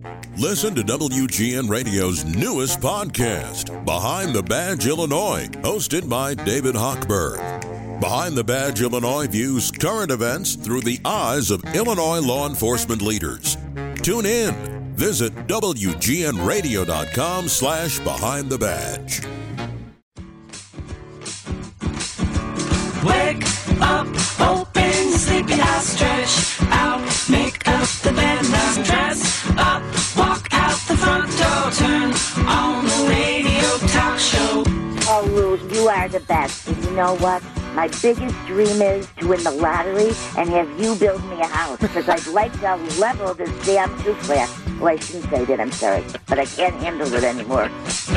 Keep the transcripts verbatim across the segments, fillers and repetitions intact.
Listen to W G N Radio's newest podcast, Behind the Badge Illinois, hosted by David Hochberg. Behind the Badge Illinois views current events through the eyes of Illinois law enforcement leaders. Tune in. Visit W G N radio dot com slash behind the badge. Wake up, open, sleepy eye, stretch out, make up the bed, now dress up, walk out the front door, turn on the radio talk show. Oh, Lou, you are the best. And you know what? My biggest dream is to win the lottery and have you build me a house, because I'd like to level this damn two-flat. Well, I shouldn't say that, I'm sorry, but I can't handle it anymore.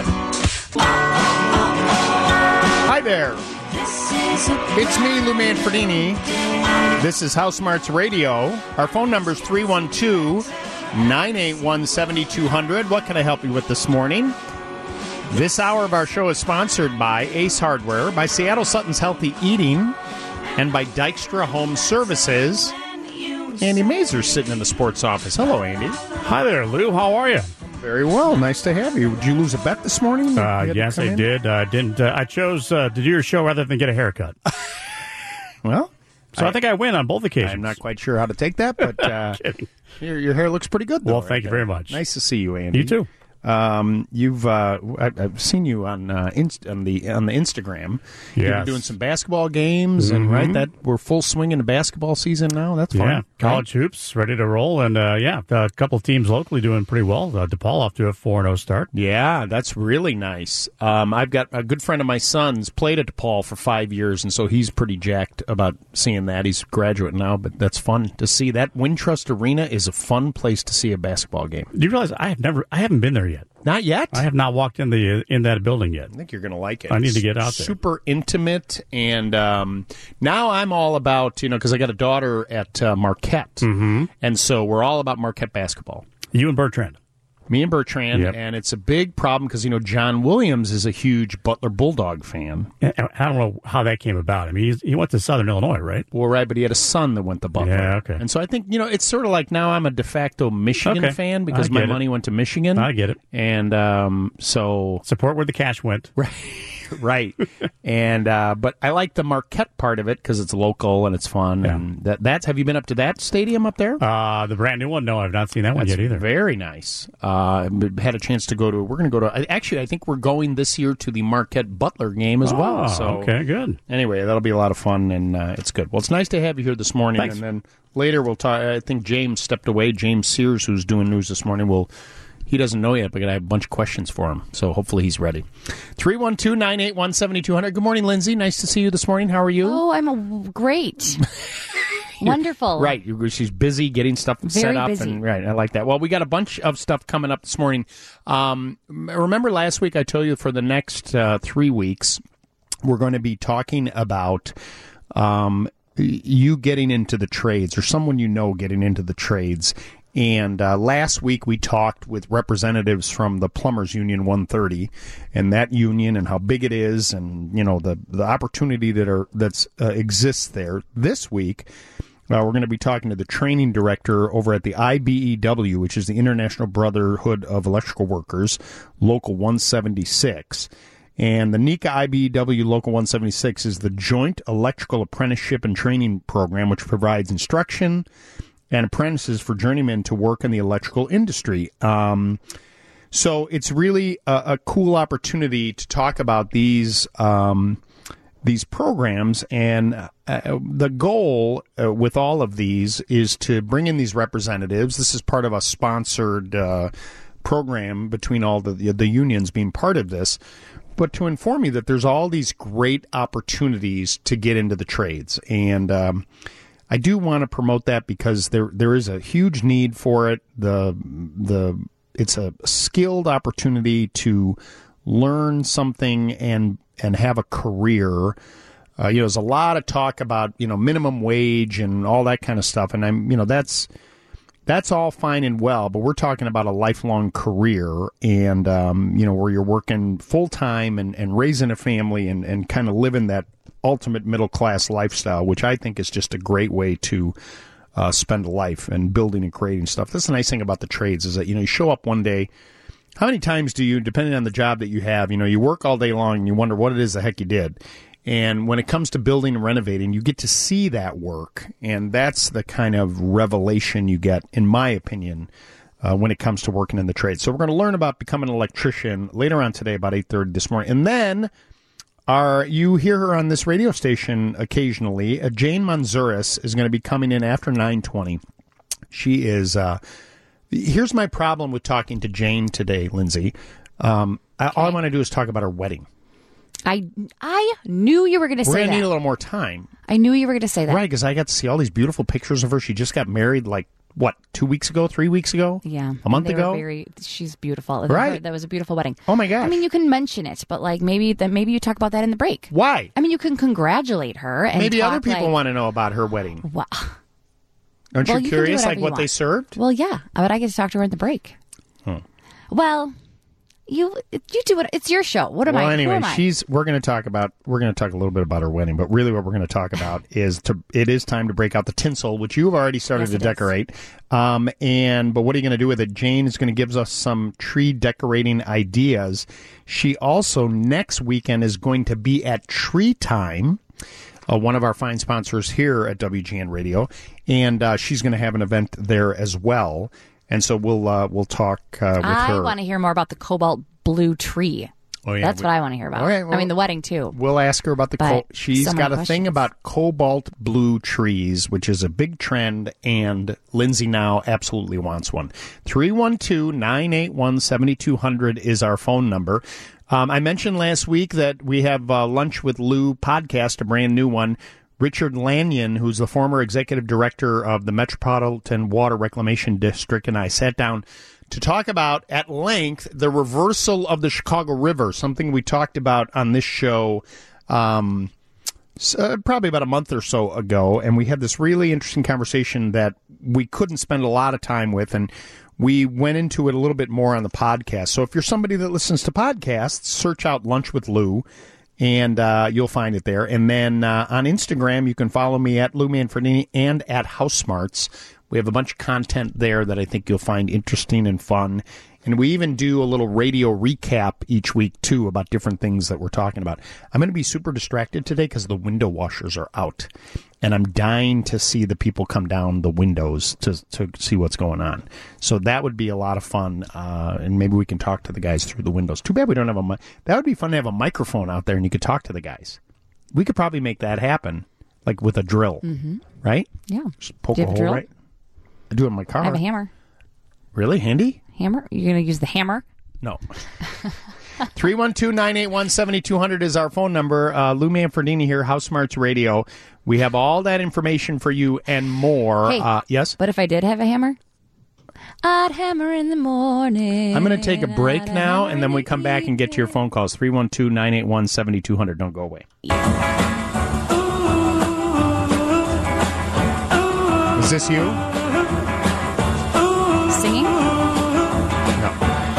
Hi there. It's me, Lou Manfredini. This is House Smarts Radio. Our phone number is three one two, nine eight one, seven two zero zero. What can I help you with this morning? This hour of our show is sponsored by Ace Hardware, by Seattle Sutton's Healthy Eating, and by Dykstra Home Services. Andy Mazur's sitting in the sports office. Hello, Andy. Hi there, Lou. How are you? Very well. Nice to have you. Did you lose a bet this morning? Uh, yes, I in? did. I uh, didn't. Uh, I chose uh, to do your show rather than get a haircut. Well, so I, I think I win on both occasions. I'm not quite sure how to take that, but uh, your, your hair looks pretty good, though. Well, thank right you there. very much. Nice to see you, Andy. You too. Um, you've uh, I, I've seen you on uh, inst- on the on the Instagram. Yes. You've been doing some basketball games, mm-hmm. and right that we're full swing into basketball season now. That's fun. Yeah, college right? hoops ready to roll, and uh, yeah, a couple of teams locally doing pretty well. Uh, DePaul off to a four and oh start. Yeah, that's really nice. Um, I've got a good friend of my son's played at DePaul for five years, and so he's pretty jacked about seeing that. He's a graduate now, but that's fun to see. That Wintrust Arena is a fun place to see a basketball game. Do you realize I have never, I haven't been there yet? Not yet. I have not walked in the in that building yet. I think you're going to like it. I need to get out there. there. Super intimate, and um, now I'm all about, you know, because I got a daughter at uh, Marquette, mm-hmm. and so we're all about Marquette basketball. You and Bertrand. Me and Bertrand, yep. And it's a big problem because, you know, John Williams is a huge Butler Bulldog fan. I don't know how that came about. I mean, he's, he went to Southern Illinois, right? Well, right, but he had a son that went to Butler. Yeah, okay. And so I think, you know, it's sort of like now I'm a de facto Michigan okay. fan because my it. money went to Michigan. I get it. And um, so... Support where the cash went. Right. Right, and uh, but I like the Marquette part of it because it's local and it's fun. Yeah. And that that's have you been up to that stadium up there? Uh, the brand new one? No, I've not seen that that's one yet either. Very nice. Uh, had a chance to go to. We're going to go to. Actually, I think we're going this year to the Marquette Butler game as oh, well. So okay, good. Anyway, that'll be a lot of fun and uh, it's good. Well, it's nice to have you here this morning. Thanks. And then later we'll talk. I think James stepped away. James Sears, who's doing news this morning, will. He doesn't know yet, but I have a bunch of questions for him, so hopefully he's ready. three one two, nine eight one, seven two zero zero. Good morning, Lindsay. Nice to see you this morning. How are you? Oh, I'm a, great. Wonderful. Right. She's busy getting stuff Very set up. busy. And, right. I like that. Well, we got a bunch of stuff coming up this morning. Um, remember last week I told you for the next uh, three weeks we're going to be talking about um, you getting into the trades or someone you know getting into the trades. And uh, last week we talked with representatives from the Plumbers Union one thirty and that union and how big it is and, you know, the, the opportunity that are that's uh, exists there. This week uh, we're going to be talking to the training director over at the I B E W, which is the International Brotherhood of Electrical Workers, Local one seventy-six. And the NECA I B E W Local one seventy-six is the Joint Electrical Apprenticeship and Training Program, which provides instruction and apprentices for journeymen to work in the electrical industry. Um, so it's really a, a cool opportunity to talk about these um, these programs. And uh, the goal uh, with all of these is to bring in these representatives. This is part of a sponsored uh, program between all the, the the unions being part of this. But to inform you that there's all these great opportunities to get into the trades. And um, I do want to promote that because there there is a huge need for it. The the it's a skilled opportunity to learn something and and have a career. Uh, you know, there's a lot of talk about, you know, minimum wage and all that kind of stuff, and I'm you know that's that's all fine and well, but we're talking about a lifelong career, and um, you know, where you're working full time and, and raising a family and, and kind of living that ultimate middle class lifestyle, which I think is just a great way to uh, spend a life and building and creating stuff. That's the nice thing about the trades is that, you know, you show up one day. How many times do you, depending on the job that you have, you know, you work all day long and you wonder what it is the heck you did. And when it comes to building and renovating, you get to see that work. And that's the kind of revelation you get, in my opinion, uh, when it comes to working in the trade. So we're going to learn about becoming an electrician later on today about eight thirty this morning. And then our, you hear her on this radio station occasionally. Uh, Jane Manzuris is going to be coming in after nine twenty. She is... Uh, here's my problem with talking to Jane today, Lindsay. Um, I, all I want to do is talk about her wedding. I I knew you were going to say We're that. going to need a little more time. I knew you were going to say that. Right, because I got to see all these beautiful pictures of her. She just got married, like, what, two weeks ago, three weeks ago? Yeah. A month they ago? Were very, she's beautiful. Right. That was a beautiful wedding. Oh, my gosh. I mean, you can mention it, but, like, maybe that maybe you talk about that in the break. Why? I mean, you can congratulate her. And Maybe talk, other people like, want to know about her wedding. Wow. Aren't Well, you you can do curious, whatever like, you what want. they served? Well, yeah. But I get to talk to her in the break. Hmm. Well... You you do it. It's your show. What am well, I? anyway, Who am I? she's. We're going to talk about. We're going to talk a little bit about her wedding, but really, what we're going to talk about is to. It is time to break out the tinsel, which you have already started Yes, to it decorate. Um, and but what are you going to do with it? Jane is going to give us some tree decorating ideas. She also next weekend is going to be at Tree Time, uh, one of our fine sponsors here at W G N Radio, and uh, she's going to have an event there as well. And so we'll uh, we'll talk uh, with I her. I want to hear more about the cobalt blue tree. Oh, yeah, That's we, what I want to hear about. Okay, well, I mean, the wedding, too. We'll ask her about the... But Co- she's so many got a questions. thing about cobalt blue trees, which is a big trend, and Lindsay now absolutely wants one. three one two, nine eight one, seven two zero zero is our phone number. Um, I mentioned last week that we have uh, Lunch with Lou podcast, a brand new one. Richard Lanyon, who's the former executive director of the Metropolitan Water Reclamation District, and I sat down to talk about at length the reversal of the Chicago River, something we talked about on this show um, uh, probably about a month or so ago. And we had this really interesting conversation that we couldn't spend a lot of time with, and we went into it a little bit more on the podcast. So if you're somebody that listens to podcasts, search out Lunch with Lou, and uh, you'll find it there. And then uh, on Instagram, you can follow me at Lou Manfredini and at House Smarts. We have a bunch of content there that I think you'll find interesting and fun. And we even do a little radio recap each week, too, about different things that we're talking about. I'm going to be super distracted today because the window washers are out. And I'm dying to see the people come down the windows to to see what's going on. So that would be a lot of fun. Uh, and maybe we can talk to the guys through the windows. Too bad we don't have a mic. That would be fun to have a microphone out there and you could talk to the guys. We could probably make that happen, like with a drill, mm-hmm. right? Yeah. Just poke Do you a have a hole, drill? right? I do it in my car. I have a hammer. Really? Handy? Hammer? You're going to use the hammer? No. three one two, nine eight one, seven two zero zero is our phone number. Uh, Lou Manfredini here, House Smarts Radio. We have all that information for you and more. Hey, uh, yes? But if I did have a hammer? I'd hammer in the morning. I'm going to take a break I'd now, hammer and then in we the come back and get to your phone calls. three one two, nine eight one, seven two zero zero. Don't go away. Is this you? Singing? No.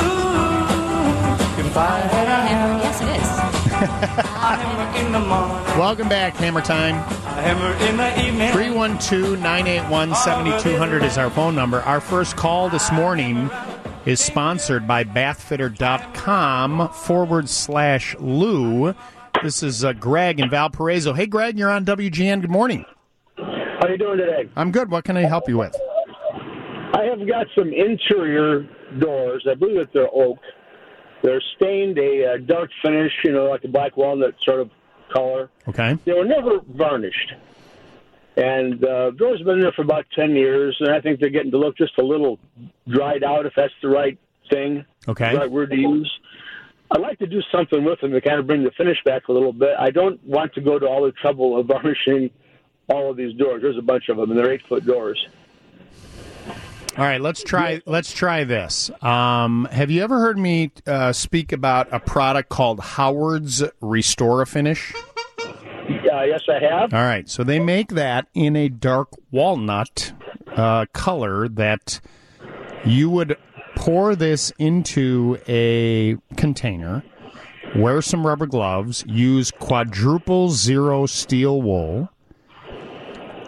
If I had a Hammer? Yes, it is. hammer in the morning, Welcome back, Hammer Time. a hammer in the evening. three one two, nine eight one, seven two zero zero is our phone number. Our first call this morning is sponsored by bathfitter.com forward slash Lou. This is uh, Greg in Valparaiso. Hey, Greg, you're on W G N. Good morning. How you doing today? I'm good. What can I help you with? I have got some interior doors. I believe that they're oak. They're stained a uh, dark finish, you know, like a black walnut sort of color. Okay. They were never varnished. And uh, doors have been there for about ten years, and I think they're getting to look just a little dried out, if that's the right thing, Okay. the right word to use. I'd like to do something with them to kind of bring the finish back a little bit. I don't want to go to all the trouble of varnishing all of these doors. There's a bunch of them, and they're eight-foot doors. All right, let's try let's try this. Um, have you ever heard me uh, speak about a product called Howard's Restore a Finish? Uh, yes, I have. All right, so they make that in a dark walnut uh, color that you would pour this into a container, wear some rubber gloves, use quadruple zero steel wool,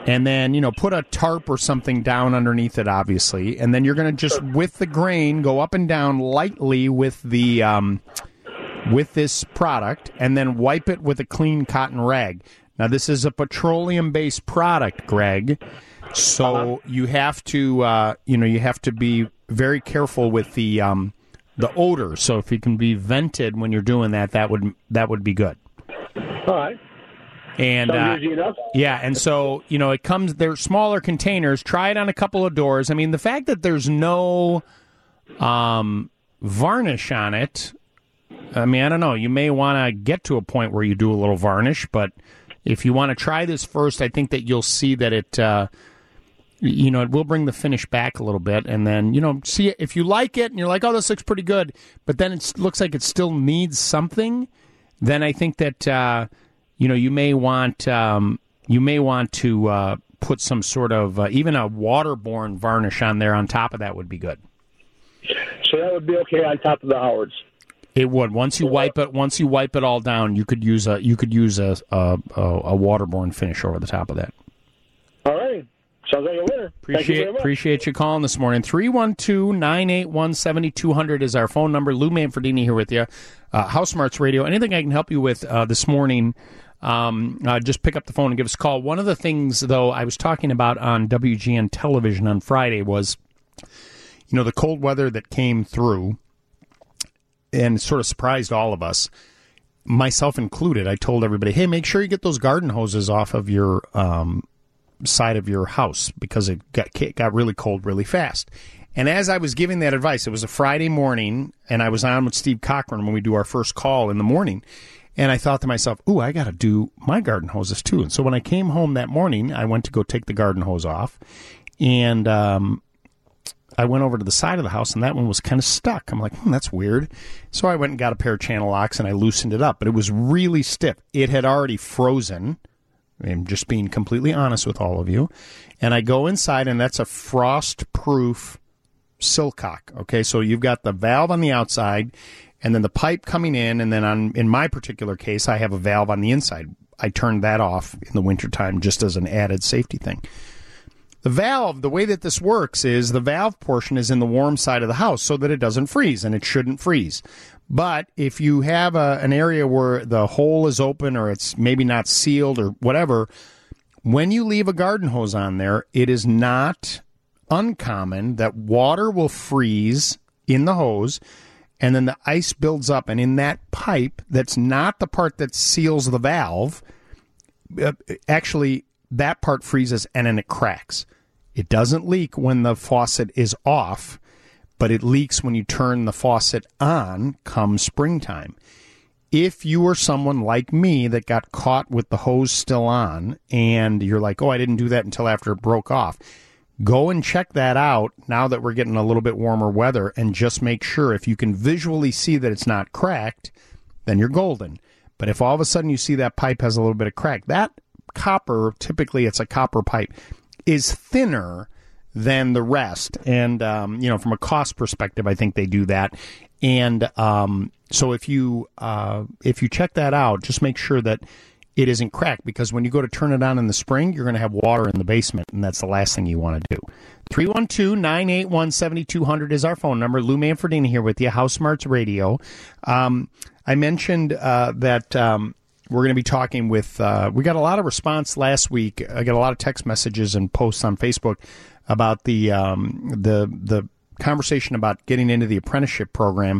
And then, you know, put a tarp or something down underneath it, obviously. And then you're going to just, with the grain, go up and down lightly with the um, with this product, and then wipe it with a clean cotton rag. Now, this is a petroleum-based product, Greg, so you have to, uh, you know, you have to be very careful with the um, the odor. So if it can be vented when you're doing that, that would that would be good. All right. And uh, easy enough. yeah, and so, you know, it comes, they're smaller containers. Try it on a couple of doors. I mean, the fact that there's no um, varnish on it, I mean, I don't know. You may want to get to a point where you do a little varnish, but if you want to try this first, I think that you'll see that it, uh, you know, it will bring the finish back a little bit. And then, you know, see if you like it and you're like, oh, this looks pretty good, but then it looks like it still needs something, then I think that, uh, you know, you may want um, you may want to uh, put some sort of uh, even a waterborne varnish on there on top of that would be good. So that would be okay on top of the Howards. It would. Once you wipe it, once you wipe it all down, you could use a you could use a a, a waterborne finish over the top of that. All right. Sounds like a winner. Appreciate you appreciate you calling this morning. three one two, nine eight one, seven two zero zero is our phone number. Lou Manfredini here with you. Uh, House Smarts Radio. Anything I can help you with uh, this morning, um, uh, just pick up the phone and give us a call. One of the things, though, I was talking about on W G N television on Friday was, you know, the cold weather that came through and sort of surprised all of us, myself included. I told everybody, hey, make sure you get those garden hoses off of your um, side of your house because it got, it got really cold really fast. And as I was giving that advice, it was a Friday morning, and I was on with Steve Cochran when we do our first call in the morning. And I thought to myself, ooh, I got to do my garden hoses too. And so when I came home that morning, I went to go take the garden hose off. And um, I went over to the side of the house, and that one was kind of stuck. I'm like, hmm, that's weird. So I went and got a pair of channel locks, and I loosened it up. But it was really stiff. It had already frozen. I'm just being completely honest with all of you. And I go inside, and that's a frost-proof Silcock. Okay, so you've got the valve on the outside, and then the pipe coming in, and then on in my particular case, I have a valve on the inside. I turned that off in the wintertime just as an added safety thing. The valve, the way that this works is the valve portion is in the warm side of the house so that it doesn't freeze, and it shouldn't freeze. But if you have a, an area where the hole is open or it's maybe not sealed or whatever, when you leave a garden hose on there, it is not uncommon that water will freeze in the hose, and then the ice builds up, and in that pipe, that's not the part that seals the valve, uh, actually, that part freezes and then it cracks. It doesn't leak when the faucet is off, but it leaks when you turn the faucet on come springtime. If you are someone like me that got caught with the hose still on, and you're like, oh, I didn't do that until after it broke off, go and check that out now that we're getting a little bit warmer weather, and just make sure if you can visually see that it's not cracked, then you're golden. But if all of a sudden you see that pipe has a little bit of crack, that copper, typically it's a copper pipe, is thinner than the rest. And, um, you know, from a cost perspective, I think they do that. And um, so if you uh, if you check that out, just make sure that it isn't cracked, because when you go to turn it on in the spring, you're going to have water in the basement, and that's the last thing you want to do. three one two, nine eight one, seven two zero zero is our phone number. Lou Manfredini here with you, House Smarts Radio. Um, I mentioned uh, that um, we're going to be talking with, uh, we got a lot of response last week. I got a lot of text messages and posts on Facebook about the um, the the conversation about getting into the apprenticeship program.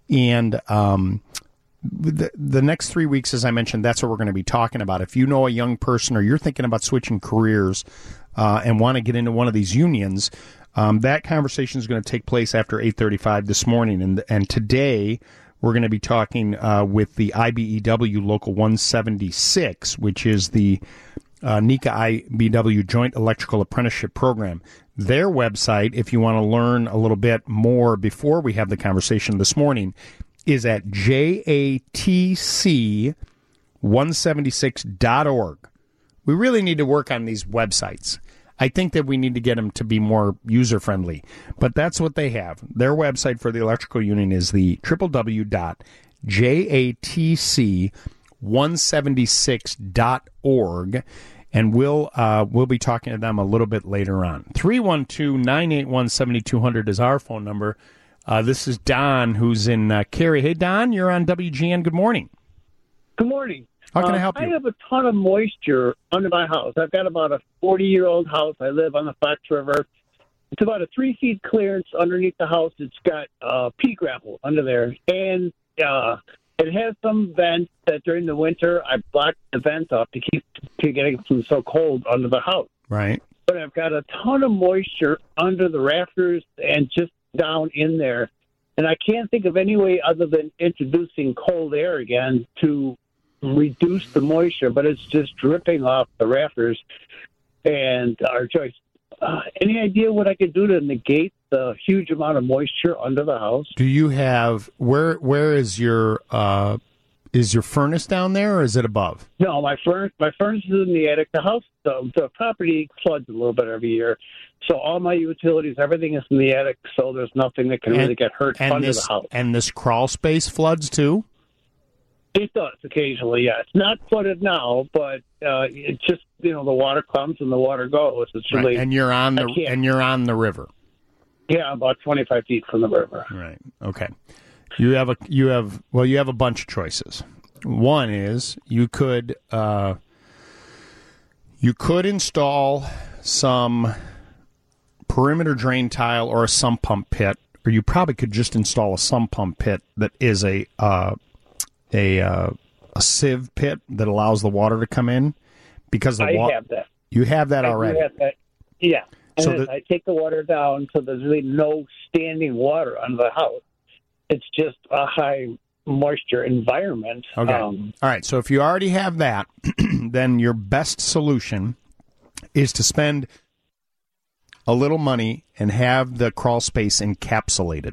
And um The, the next three weeks, as I mentioned, that's what we're going to be talking about. If you know a young person or you're thinking about switching careers uh, and want to get into one of these unions, um, that conversation is going to take place after eight thirty-five this morning. And and today we're going to be talking uh, with the I B E W Local one seventy-six, which is the uh, NECA I B W Joint Electrical Apprenticeship Program. Their website, if you want to learn a little bit more before we have the conversation this morning, is at J A T C one seventy-six dot org. We really need to work on these websites. I think that we need to get them to be more user-friendly. But that's what they have. Their website for the electrical union is the w w w dot J A T C one seventy-six dot org. And we'll uh, we'll be talking to them a little bit later on. three one two, nine eight one, seven two zero zero is our phone number. Uh, this is Don, who's in uh, Cary. Hey, Don, you're on W G N. Good morning. Good morning. How can uh, I help you? I have a ton of moisture under my house. I've got about a forty-year-old house. I live on the Fox River. It's about a three-feet clearance underneath the house. It's got uh, pea gravel under there. And uh, it has some vents that during the winter I block the vents off to keep to getting from so cold under the house. Right. But I've got a ton of moisture under the rafters and just down in there. And I can't think of any way other than introducing cold air again to reduce the moisture, but it's just dripping off the rafters. And our choice. Uh, any idea what I could do to negate the huge amount of moisture under the house? Do you have where? Where is your uh, is your furnace down there, or is it above? No, my furnace my furnace is in the attic. The house, the, the property floods a little bit every year, so all my utilities, everything is in the attic. So there's nothing that can and, really get hurt and under this, the house. And this crawl space floods too. It does occasionally, yeah. It's not flooded now, but uh, it's just you know the water comes and the water goes. It's really, right. And you're on the and you're on the river. Yeah, about twenty-five feet from the river. Right. Okay. You have a you have well you have a bunch of choices. One is you could uh, you could install some perimeter drain tile or a sump pump pit, or you probably could just install a sump pump pit that is a uh, a uh, a sieve pit that allows the water to come in, because the I wa- have that. You have that I already. Have that. Yeah. And So then the- I take the water down, so there's really no standing water under the house. It's just a high moisture environment. Okay. Um, All right. So if you already have that, then your best solution is to spend a little money and have the crawl space encapsulated.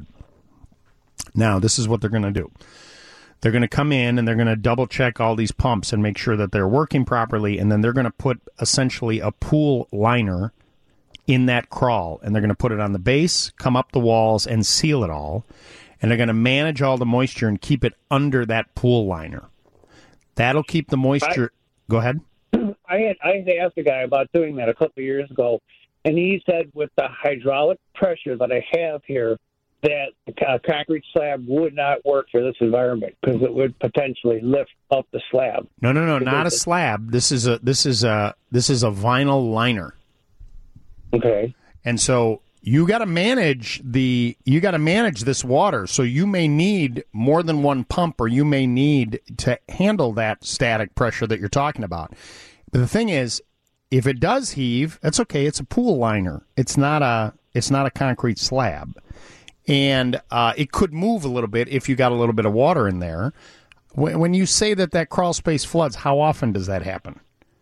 Now, this is what they're going to do. They're going to come in and they're going to double check all these pumps and make sure that they're working properly, and then they're going to put essentially a pool liner in that crawl, and they're going to put it on the base, come up the walls, and seal it all. And they're going to manage all the moisture and keep it under that pool liner. That'll keep the moisture. I, Go ahead. I had I had asked a guy about doing that a couple of years ago, and he said with the hydraulic pressure that I have here, that a concrete slab would not work for this environment because it would potentially lift up the slab. No, no, no, not a slab. This is a this is a this is a vinyl liner. Okay. And so you got to manage the you got to manage this water. So you may need more than one pump, or you may need to handle that static pressure that you're talking about. But the thing is, if it does heave, that's okay. It's a pool liner. It's not a it's not a concrete slab. And uh, it could move a little bit if you got a little bit of water in there. When, when you say that that crawl space floods, how often does that happen?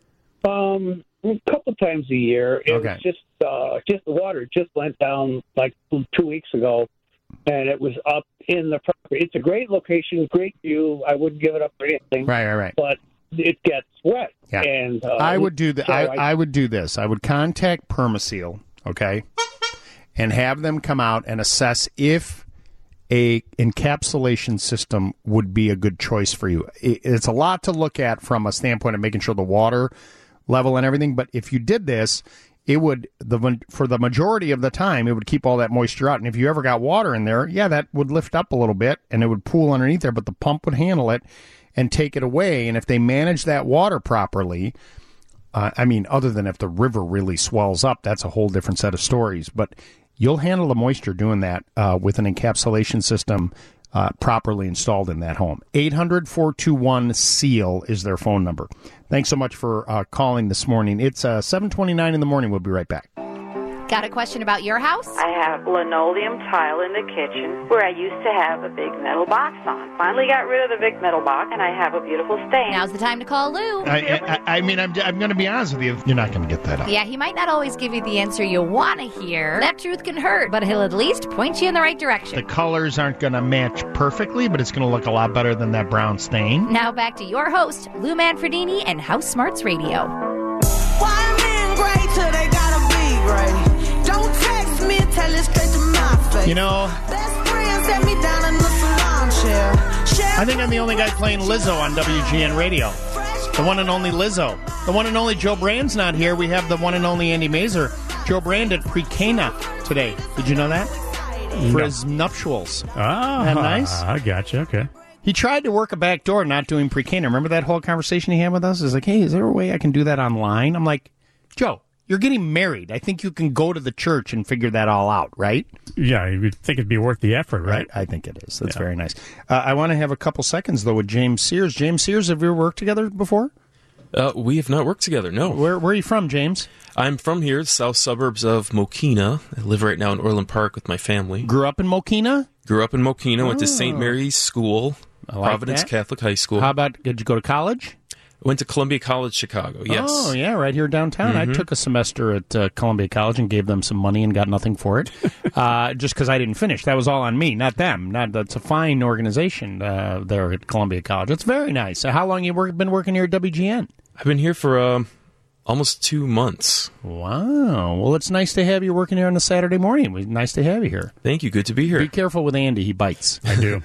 Um, a couple times a year. It Okay. was just uh, just the water just went down like two weeks ago, and it was up in the property. It's a great location, great view. I wouldn't give it up for anything. Right, right, right. But it gets wet. Yeah. And uh, I would do that. so I, I, I would do this. I would contact Permaseal, okay, and have them come out and assess if a encapsulation system would be a good choice for you. It, it's a lot to look at from a standpoint of making sure the water level and everything. But if you did this, it would the for the majority of the time it would keep all that moisture out. And if you ever got water in there, yeah, that would lift up a little bit and it would pool underneath there. But the pump would handle it and take it away. And if they manage that water properly, uh, I mean, other than if the river really swells up, that's a whole different set of stories. But you'll handle the moisture doing that uh, with an encapsulation system uh, properly installed in that home. eight hundred, four two one, SEAL is their phone number. Thanks so much for uh, calling this morning. It's uh, seven twenty-nine in the morning. We'll be right back. Got a question about your house? I have linoleum tile in the kitchen where I used to have a big metal box on. Finally got rid of the big metal box, and I have a beautiful stain. Now's the time to call Lou. I, I, I mean, I'm, I'm going to be honest with you. You're not going to get that up. Yeah, he might not always give you the answer you want to hear. That truth can hurt, but he'll at least point you in the right direction. The colors aren't going to match perfectly, but it's going to look a lot better than that brown stain. Now back to your host, Lou Manfredini and House Smarts Radio. Why men great till they gotta be great? Don't text me, tell it straight to my face. You know, Best friend set me down in the salon chair. I think I'm the only guy playing Lizzo on W G N Radio. Fresh The one and only Lizzo. The one and only Joe Brand's not here. We have the one and only Andy Mazer. Joe Brand at Pre-Cana today. Did you know that? For No. his nuptials. Ah, Isn't that nice? I gotcha. Okay. He tried to work a back door not doing Pre-Cana. Remember that whole conversation he had with us? He's like, hey, is there a way I can do that online? I'm like, Joe, you're getting married. I think you can go to the church and figure that all out, right? Yeah, you would think it'd be worth the effort, right? I think it is. That's Yeah. very nice. Uh, I want to have a couple seconds, though, with James Sears. James Sears, have you ever worked together before? Uh, we have not worked together, no. Where, where are you from, James? I'm from here, the south suburbs of Mokina. I live right now in Orland Park with my family. Grew up in Mokina? Grew up in Mokina, went to Oh. Saint Mary's School, I like Providence that. Catholic High School. How about, did you go to college? Went to Columbia College, Chicago, yes. Oh, yeah, right here downtown. I took a semester at uh, Columbia College and gave them some money and got nothing for it, uh, just because I didn't finish. That was all on me, not them. Not That's a fine organization uh, there at Columbia College. It's very nice. So how long you work, been working here at W G N? I've been here for uh, almost two months. Wow. Well, it's nice to have you working here on a Saturday morning. It was nice to have you here. Thank you. Good to be here. Be careful with Andy. He bites. I do.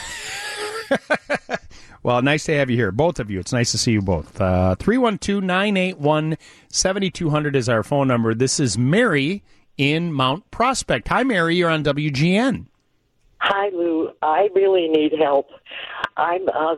Well, nice to have you here. Both of you. It's nice to see you both. Uh, three one two, nine eight one, seven two zero zero is our phone number. This is Mary in Mount Prospect. Hi, Mary. You're on W G N. Hi, Lou. I really need help. I'm uh,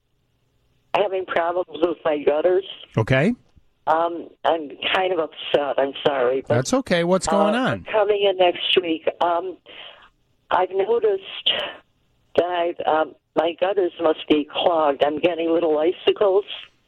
having problems with my gutters. Okay. Um, I'm kind of upset. I'm sorry. But, That's okay. What's going uh, on? Coming in next week, um, I've noticed that I've, um, my gutters must be clogged. I'm getting little icicles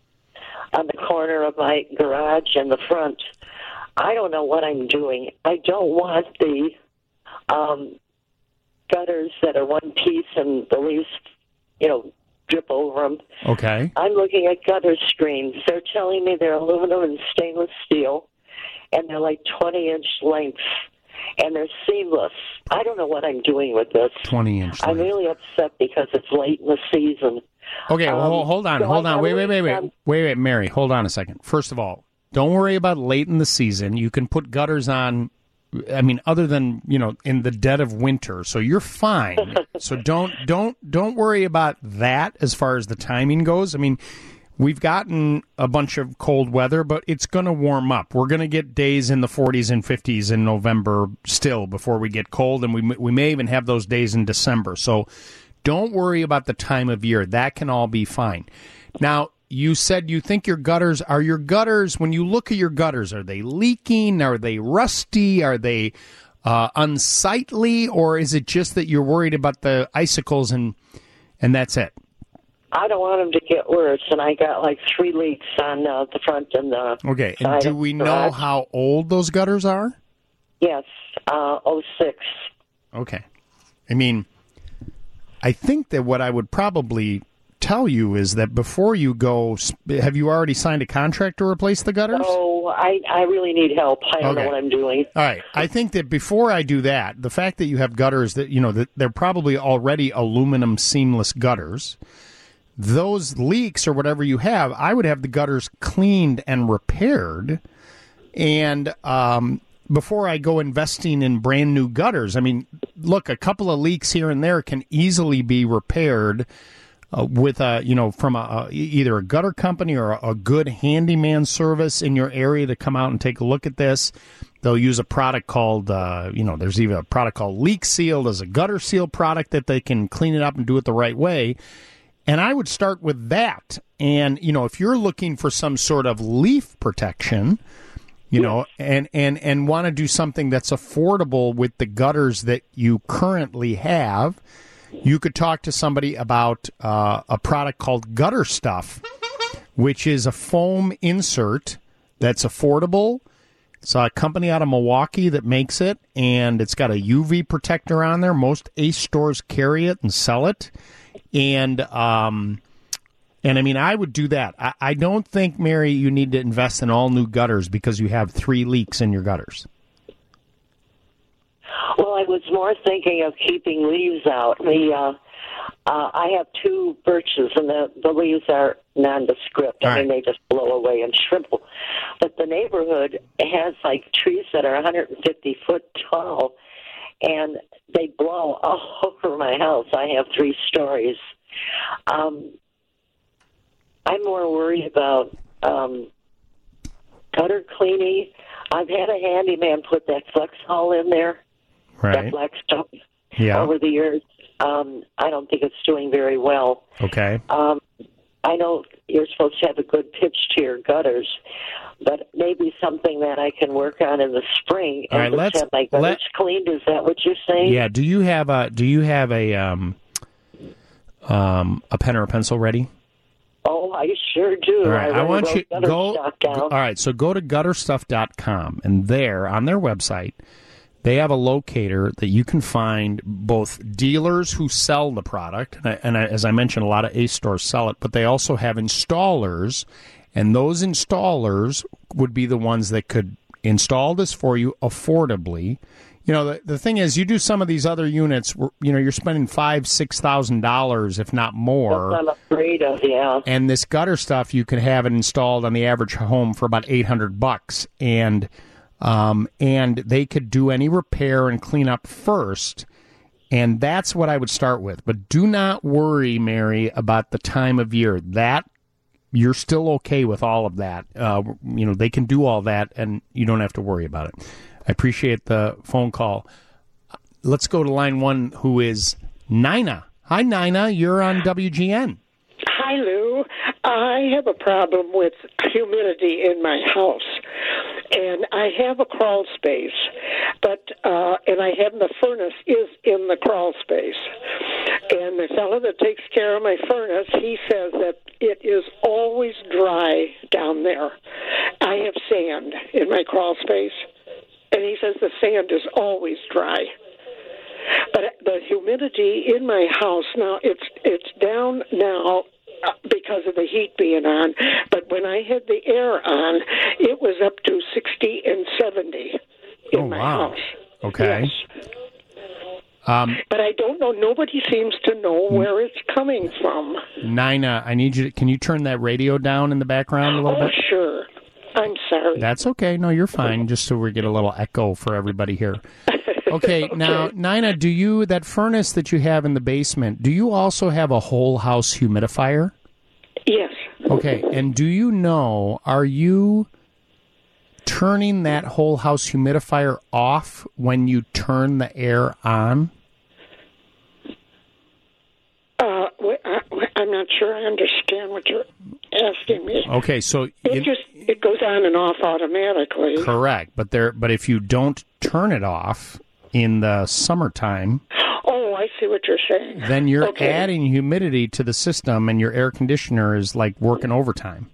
on the corner of my garage and the front. I don't know what I'm doing. I don't want the um, gutters that are one piece and the leaves, you know, drip over them. Okay. I'm looking at gutter screens. They're telling me they're aluminum and stainless steel, and they're like twenty-inch length, and they're seamless. I don't know what I'm doing with this. twenty-inch I'm really upset because it's late in the season. Okay, well, Um, hold- hold on. so Hold I on. Wait, wait, wait, wait. um, Wait, wait, Mary. Hold on a second. First of all, don't worry about late in the season. You can put gutters on, I mean, other than, you know, in the dead of winter. So you're fine. So don't don't don't worry about that as far as the timing goes. I mean, we've gotten a bunch of cold weather, but it's going to warm up. We're going to get days in the forties and fifties in November still before we get cold, and we m- we may even have those days in December. So don't worry about the time of year. That can all be fine. Now, you said you think your gutters, are your gutters, when you look at your gutters, are they leaking? Are they rusty? Are they uh, unsightly? Or is it just that you're worried about the icicles and and that's it? I don't want them to get worse, and I got like three leaks on uh, the front and the Okay, and side do of we the know garage. how old those gutters are? Yes, uh, oh six. Okay. I mean, I think that what I would probably tell you is that before you go, have you already signed a contract to replace the gutters? Oh, I, I really need help. I don't Okay. know what I'm doing. All right. I think that before I do that, the fact that you have gutters that, you know, that they're probably already aluminum seamless gutters, those leaks or whatever you have, I would have the gutters cleaned and repaired. And um, before I go investing in brand new gutters, I mean, look, a couple of leaks here and there can easily be repaired uh, with a, you know, from a, a either a gutter company or a, a good handyman service in your area to come out and take a look at this. They'll use a product called, uh, you know, there's even a product called Leak Seal. There's a gutter seal product that they can clean it up and do it the right way. And I would start with that. And, you know, if you're looking for some sort of leaf protection, you know, and, and, and want to do something that's affordable with the gutters that you currently have, you could talk to somebody about uh, a product called Gutter Stuff, which is a foam insert that's affordable. It's a company out of Milwaukee that makes it, and it's got a U V protector on there. Most Ace stores carry it and sell it. And, um, and I mean, I would do that. I, I don't think, Mary, you need to invest in all new gutters because you have three leaks in your gutters. Well, I was more thinking of keeping leaves out. The uh, uh, I have two birches, and the, the leaves are nondescript. All I mean, right. they just blow away and shrivel. But the neighborhood has like trees that are one hundred fifty foot tall, and they blow all over my house. I have three stories. Um, I'm more worried about um, gutter cleaning. I've had a handyman put that Flexol in there, Right. that black stuff, Yeah. over the years. Um, I don't think it's doing very well. Okay. Um, I know you're supposed to have a good pitch to your gutters, but maybe something that I can work on in the spring and All right, just let's- have my gutters let- cleaned. Is that what you're saying? Yeah. Do you have a Do you have a um, um, a pen or a pencil ready? Oh, I sure do. All right, I, really want wrote you gutter go, stock go. down. All right, so go to gutter stuff dot com, and there on their website, they have a locator that you can find both dealers who sell the product, and, I, and I, as I mentioned, a lot of Ace stores sell it, but they also have installers, and those installers would be the ones that could install this for you affordably. You know, the, the thing is, you do some of these other units, you know, you're spending five, six thousand dollars, if not more. That's what I'm afraid of, yeah. And this gutter stuff, you can have it installed on the average home for about eight hundred bucks, and um, and they could do any repair and clean up first, and that's what I would start with. But do not worry, Mary, about the time of year. That you're still okay with all of that. Uh, you know, they can do all that, and you don't have to worry about it. I appreciate the phone call. Let's go to line one, who is Nina. Hi, Nina. You're on W G N. Hi, Lou. I have a problem with humidity in my house, and I have a crawl space, but uh, and I have the furnace is in the crawl space, and the fellow that takes care of my furnace, he says that it is always dry down there. I have sand in my crawl space, and he says the sand is always dry. But the humidity in my house now, it's it's down now because of the heat being on. But when I had the air on, it was up to sixty and seventy in oh, my wow. house. Okay. Yes. Um, But I don't know. Nobody seems to know where it's coming from. Nina, I need you to, can you turn that radio down in the background a little Oh, bit? sure. I'm sorry. That's okay. No, you're fine, just so we get a little echo for everybody here. Okay, Okay. now, Nina, do you, that furnace that you have in the basement, do you also have a whole house humidifier? Yes. Okay, and do you know, are you turning that whole house humidifier off when you turn the air on? Uh, wait, I, I'm not sure I understand what you're asking me. Okay, so It it- just it goes on and off automatically. correct, but there, but if you don't turn it off in the summertime, Oh, I see what you're saying. then you're Okay. adding humidity to the system, and your air conditioner is like working overtime.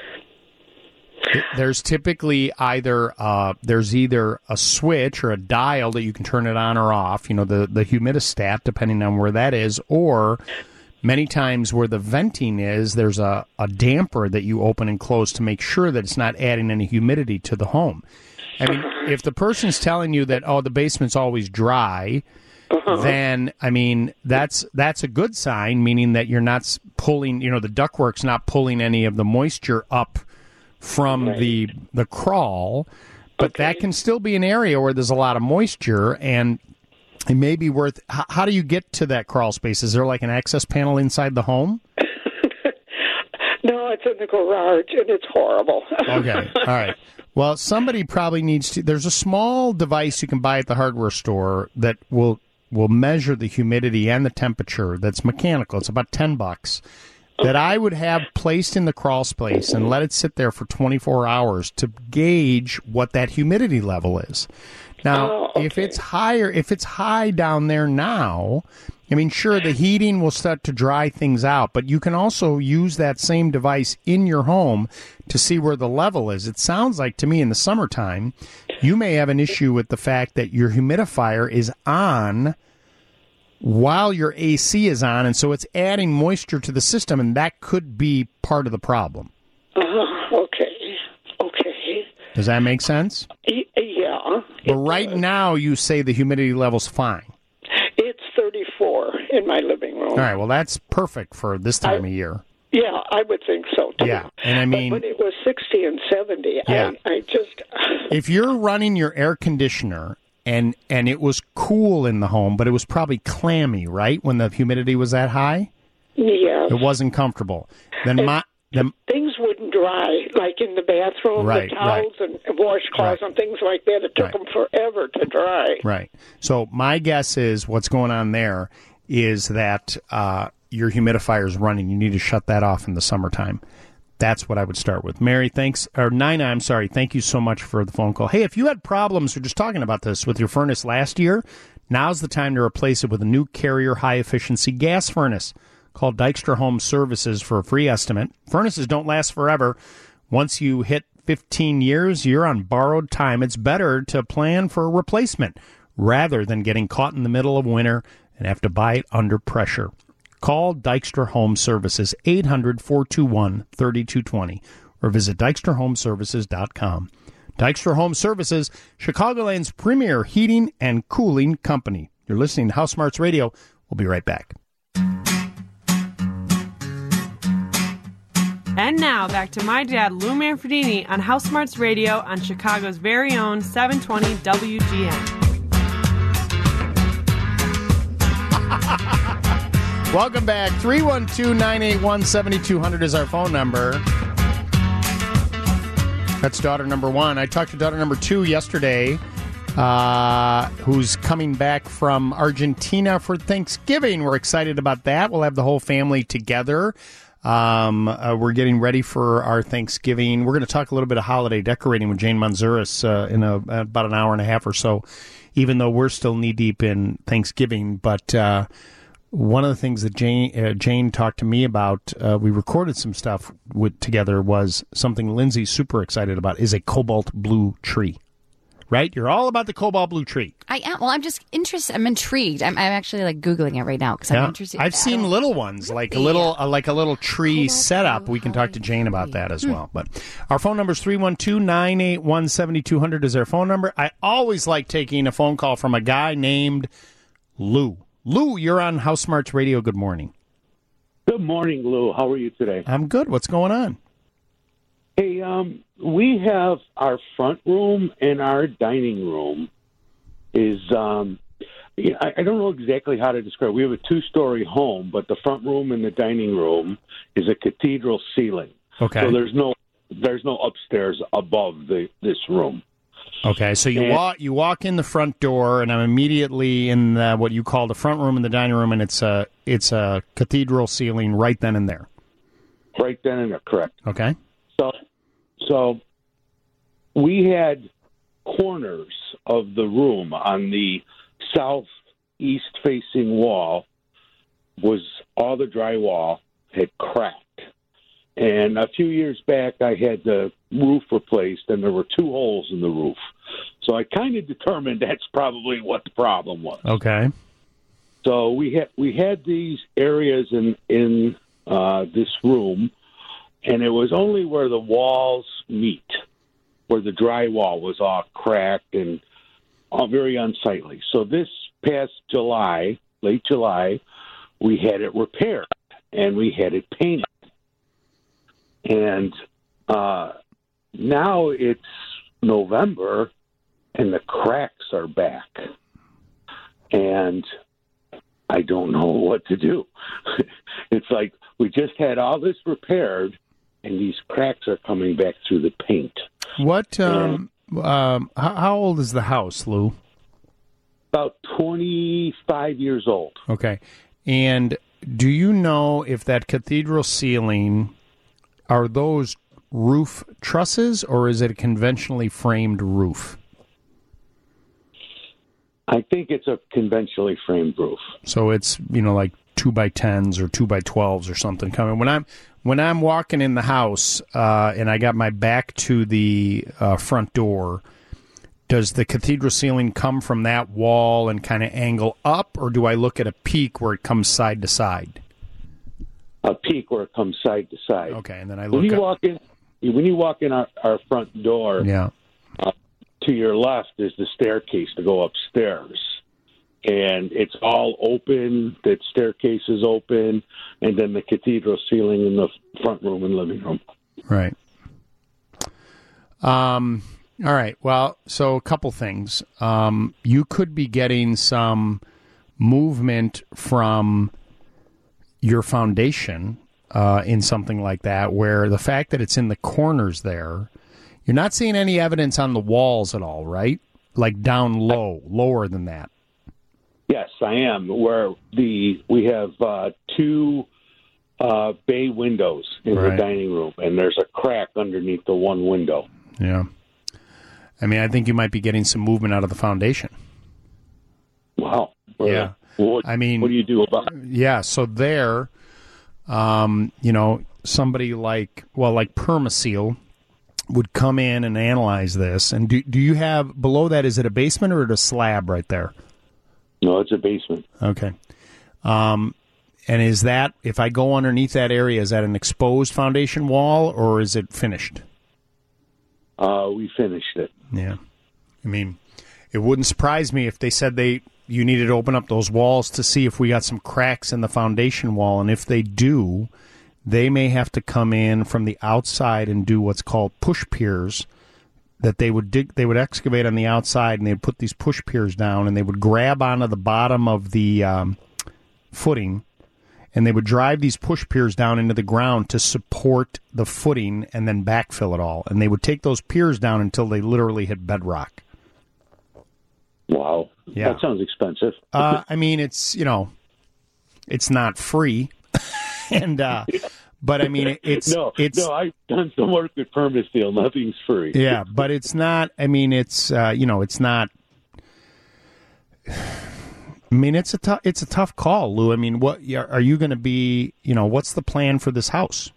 There's typically either uh, there's either a switch or a dial that you can turn it on or off. You know, the the humidistat, depending on where that is, or many times where the venting is, there's a, a damper that you open and close to make sure that it's not adding any humidity to the home. I mean, if the person's telling you that, oh, the basement's always dry, then, I mean, that's that's a good sign, meaning that you're not s- pulling, you know, the ductwork's not pulling any of the moisture up from the the crawl, but that can still be an area where there's a lot of moisture, and it may be worth, how, how do you get to that crawl space? Is there like an access panel inside the home? No, it's in the garage, and it's horrible. Okay, all right. Well, somebody probably needs to, there's a small device you can buy at the hardware store that will will measure the humidity and the temperature that's mechanical. It's about ten bucks. That I would have placed in the crawl space and let it sit there for twenty-four hours to gauge what that humidity level is. Now, Oh, okay. if it's higher, if it's high down there now, I mean, sure, the heating will start to dry things out, but you can also use that same device in your home to see where the level is. It sounds like to me in the summertime, you may have an issue with the fact that your humidifier is on while your A C is on, and so it's adding moisture to the system, and that could be part of the problem. Uh-huh. Okay. Okay. Does that make sense? Y- yeah. But right now, you say the humidity level's fine. It's thirty-four in my living room. All right, well, that's perfect for this time of year. Yeah, I would think so, too. Yeah, and I mean, But when it was sixty and seventy, Yeah. I, I just... if you're running your air conditioner and and it was cool in the home, but it was probably clammy, right, when the humidity was that high? Yeah. It wasn't comfortable. Then my the, things wouldn't dry, like in the bathroom, Right, the towels right. and washcloths Right. and things like that. It took Right. them forever to dry. Right. So my guess is what's going on there is that uh, your humidifier is running. You need to shut that off in the summertime. That's what I would start with. Mary, thanks. Or Nina, I'm sorry. Thank you so much for the phone call. Hey, if you had problems, we're just talking about this, with your furnace last year, now's the time to replace it with a new Carrier high-efficiency gas furnace. Call Dykstra Home Services for a free estimate. Furnaces don't last forever. Once you hit fifteen years, you're on borrowed time. It's better to plan for a replacement rather than getting caught in the middle of winter and have to buy it under pressure. Call Dykstra Home Services, eight hundred, four two one, three two two zero, or visit dykstra home services dot com. Dykstra Home Services, Chicagoland's premier heating and cooling company. You're listening to House Smarts Radio. We'll be right back. And now, back to my dad, Lou Manfredini, on House Smarts Radio on Chicago's very own seven twenty W G N. Welcome back. three one two, nine eight one, seven two zero zero is our phone number. That's daughter number one. I talked to daughter number two yesterday, uh, who's coming back from Argentina for Thanksgiving. We're excited about that. We'll have the whole family together. Um, uh, we're getting ready for our Thanksgiving. We're going to talk a little bit of holiday decorating with Jane Manzuris uh, in a, about an hour and a half or so, even though we're still knee-deep in Thanksgiving. But uh, one of the things that Jane, uh, Jane talked to me about, uh, we recorded some stuff with, together, was something Lindsay's super excited about, is a cobalt blue tree. Right? You're all about the cobalt blue tree. I am. Well, I'm just interested. I'm intrigued. I'm, I'm actually like Googling it right now because I'm Yeah. interested. I've seen little ones, like a little, uh, like a little tree setup. We can talk to Jane about that as well. But our phone number is three one two, nine eight one, seven two zero zero is our phone number. I always like taking a phone call from a guy named Lou. Lou, you're on House Smarts Radio. Good morning. Good morning, Lou. How are you today? I'm good. What's going on? Hey, um, we have our front room and our dining room is, um, I, I don't know exactly how to describe it. We have a two-story home, but the front room and the dining room is a cathedral ceiling. Okay. So there's no there's no upstairs above the this room. Okay, so you And- walk you walk in the front door, and I'm immediately in the, what you call the front room and the dining room, and it's a it's a cathedral ceiling right then and there. Right then and there, correct. Okay. So, so we had corners of the room on the southeast facing wall was all the drywall had cracked. And a few years back, I had the roof replaced, and there were two holes in the roof. So I kind of determined that's probably what the problem was. Okay. So we had we had these areas in in uh, this room, and it was only where the walls meet, where the drywall was all cracked and all very unsightly. So this past July, late July, we had it repaired and we had it painted. And uh, now it's November, and the cracks are back. And I don't know what to do. It's like we just had all this repaired, and these cracks are coming back through the paint. What? Um, um, how, how old is the house, Lou? About twenty-five years old. Okay. And do you know if that cathedral ceiling, are those roof trusses, or is it a conventionally framed roof? I think it's a conventionally framed roof. So it's, you know, like two by tens or two by twelves or something coming. When I'm when I'm walking in the house uh, and I got my back to the uh, front door, does the cathedral ceiling come from that wall and kind of angle up, or do I look at a peak where it comes side to side? A peak where it comes side to side. Okay, and then I When look you up. walk in, when you walk in our, our front door, Yeah. uh, to your left is the staircase to go upstairs, and it's all open. That staircase is open, and then the cathedral ceiling in the front room and living room. Right. Um. All right. Well, so a couple things. Um, you could be getting some movement from your foundation uh, in something like that, where the fact that it's in the corners there, you're not seeing any evidence on the walls at all, right? Like down low, lower than that. Yes, I am. Where the we have uh, two uh, bay windows in Right. the dining room, and there's a crack underneath the one window. Yeah. I mean, I think you might be getting some movement out of the foundation. Wow. Well, Yeah. What, I mean, what do you do about it? Yeah, so there, um, you know, somebody like, well, like Permaseal would come in and analyze this. And do, do you have, below that, is it a basement or is it a slab right there? No, it's a basement. Okay. Um, and is that, if I go underneath that area, is that an exposed foundation wall or is it finished? Uh, we finished it. Yeah. I mean, it wouldn't surprise me if they said they you needed to open up those walls to see if we got some cracks in the foundation wall. And if they do, they may have to come in from the outside and do what's called push piers, that they would dig, they would excavate on the outside, and they'd put these push piers down, and they would grab onto the bottom of the um, footing, and they would drive these push piers down into the ground to support the footing and then backfill it all. And they would take those piers down until they literally hit bedrock. Wow. Yeah. That sounds expensive. uh, I mean, it's, you know, it's not free. and, uh, but I mean, it's, no, it's, no, I've done some work with Permasteel. Nothing's free. yeah, but it's not, I mean, it's, uh, you know, it's not, I mean, it's a tough, it's a tough call, Lou. I mean, what are you going to be, you know, what's the plan for this house?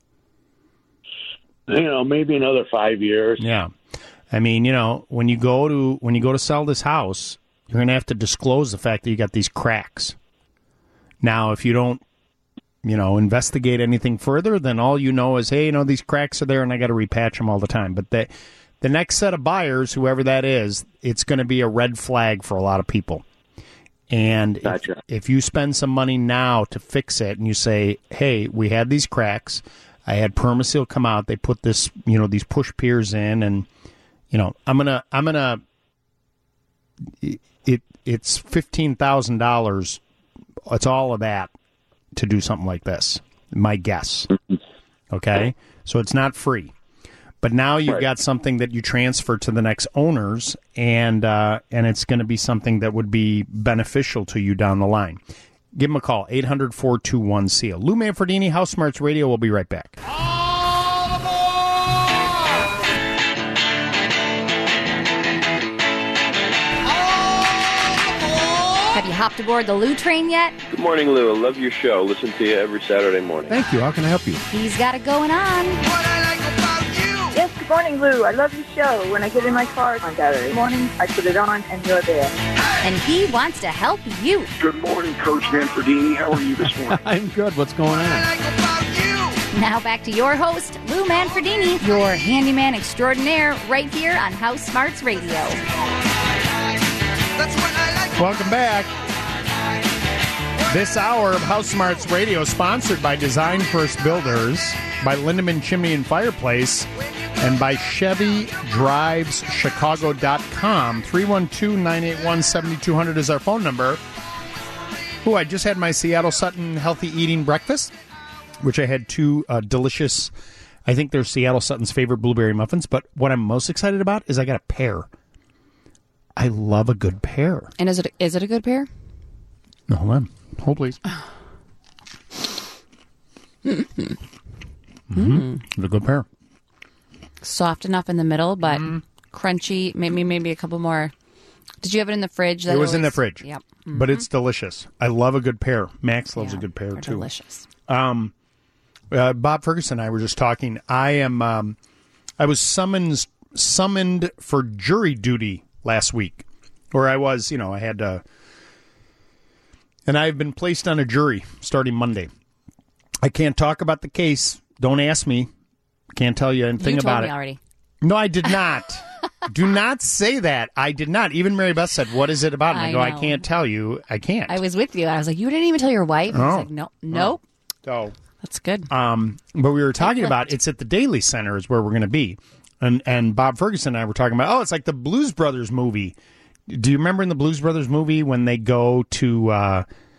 You know, maybe another five years. Yeah. I mean, you know, when you go to when you go to sell this house, you're going to have to disclose the fact that you got these cracks. Now, if you don't, you know, investigate anything further, then all you know is, hey, you know, these cracks are there and I got to repatch them all the time. But the, the next set of buyers, whoever that is, it's going to be a red flag for a lot of people. And gotcha. if, if you spend some money now to fix it and you say, hey, we had these cracks, I had Permaseal come out, they put this, you know, these push piers in, and you know, I'm gonna, I'm gonna. It it's fifteen thousand dollars. It's all of that to do something like this. My guess. Okay, so it's not free, but now you've Right. got something that you transfer to the next owners, and uh, and it's going to be something that would be beneficial to you down the line. Give them a call, eight hundred, four two one, S E A L. Lou Manfredini, House Smarts Radio. We'll be right back. Have you hopped aboard the Lou train yet? Good morning, Lou. I love your show. Listen to you every Saturday morning. Thank you. How can I help you? He's got it going on. Yes, good morning, Lou. I love your show. When I get in my car on Saturday morning, I put it on, and you're there. And he wants to help you. Good morning, Coach Manfredini. How are you this morning? I'm good. What's going on? Now back to your host, Lou Manfredini, your handyman extraordinaire, right here on House Smarts Radio. Welcome back. This hour of House Smarts Radio is sponsored by Design First Builders, by Lindemann Chimney and Fireplace, and by Chevy Drives Chicago dot com. three one two, nine eight one, seven two zero zero is our phone number. Ooh, I just had my Seattle Sutton Healthy Eating Breakfast, which I had two uh, delicious, I think they're Seattle Sutton's favorite blueberry muffins, but what I'm most excited about is I got a pear. I love a good pear. And is it is it a good pear? No, hold on. Hold, please. Mm-hmm. Mm-hmm. It's a good pear. Soft enough in the middle, but mm. crunchy. Maybe maybe a couple more. Did you have it in the fridge? It was always... in the fridge. Yep. Mm-hmm. But it's delicious. I love a good pear. Max loves yeah, a good pear, too. Delicious. Um, uh, Bob Ferguson and I were just talking. I am. Um, I was summoned summoned for jury duty last week, where I was, you know, I had to, and I've been placed on a jury starting Monday. I can't talk about the case. Don't ask me. Can't tell you anything you about told me it. Already. No, I did not. Do not say that. I did not. Even Mary Beth said, "What is it about?" And I, I go, know. "I can't tell you. I can't." I was with you. I was like, "You didn't even tell your wife." I was Oh. like, "No, nope." So that's good. Um, but we were talking about it's at the Daily Center is where we're going to be, and and Bob Ferguson and I were talking about. Oh, it's like the Blues Brothers movie. Do you remember in the Blues Brothers movie when they go to uh,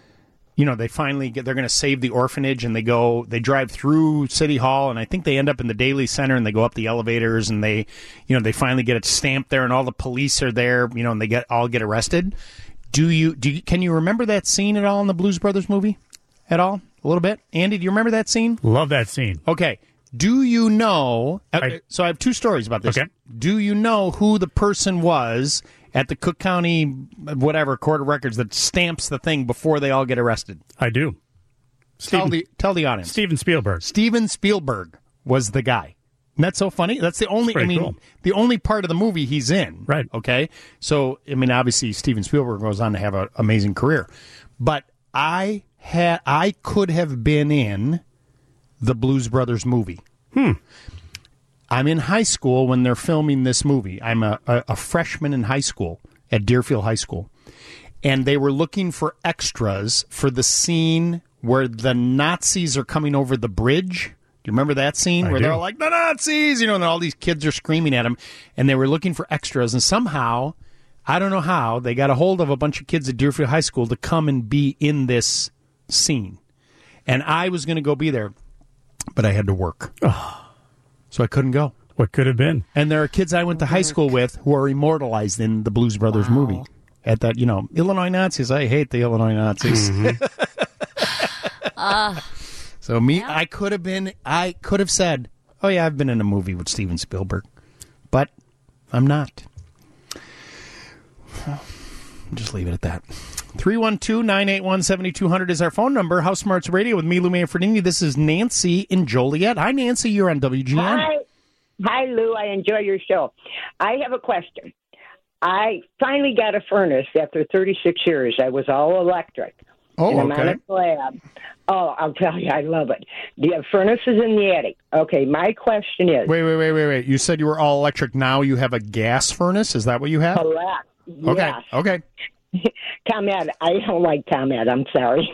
you know, they finally get, they're going to save the orphanage, and they go, they drive through City Hall, and I think they end up in the Daily Center, and they go up the elevators, and they, you know, they finally get it stamped there, and all the police are there, you know, and they get all get arrested. Do you, do you, can you remember that scene at all in the Blues Brothers movie? At all? A little bit? Andy, do you remember that scene? Love that scene. Okay. Do you know, I, so I have two stories about this. Okay. Do you know who the person was at the Cook County, whatever, Court of Records that stamps the thing before they all get arrested? I do. Tell Steven, the, tell the audience. Steven Spielberg. Steven Spielberg was the guy. Isn't that so funny? That's the only, I mean, cool. the only part of the movie he's in. Right. Okay? So, I mean, obviously, Steven Spielberg goes on to have an amazing career. But I had, I could have been in the Blues Brothers movie. Hmm. I'm in high school when they're filming this movie. I'm a, a, a freshman in high school at Deerfield High School. And they were looking for extras for the scene where the Nazis are coming over the bridge. Do you remember that scene I where do. they're like, the Nazis, you know, and all these kids are screaming at them, and they were looking for extras, and somehow, I don't know how, they got a hold of a bunch of kids at Deerfield High School to come and be in this scene. And I was going to go be there, but I had to work. So I couldn't go. What could have been? And there are kids I went to high school with who are immortalized in the Blues Brothers Wow. movie. At that, you know, Illinois Nazis, I hate the Illinois Nazis. Uh, So me, I could have been, I could have said, oh yeah, I've been in a movie with Steven Spielberg. But I'm not. Just leave it at that. three one two, nine eight one, seven two zero zero is our phone number. House Smarts Radio with me, Lou Manfredini. This is Nancy in Joliet. Hi, Nancy. You're on W G N. Hi. Hi, Lou. I enjoy your show. I have a question. I finally got a furnace after thirty-six years. I was all electric. Oh, and I'm on okay. a slab. Oh, I'll tell you, I love it. Do you have furnaces in the attic? Okay, my question is... Wait, wait, wait, wait, wait. You said you were all electric. Now you have a gas furnace? Is that what you have? Correct. Okay, Yes. okay. ComEd. I don't like ComEd. I'm sorry.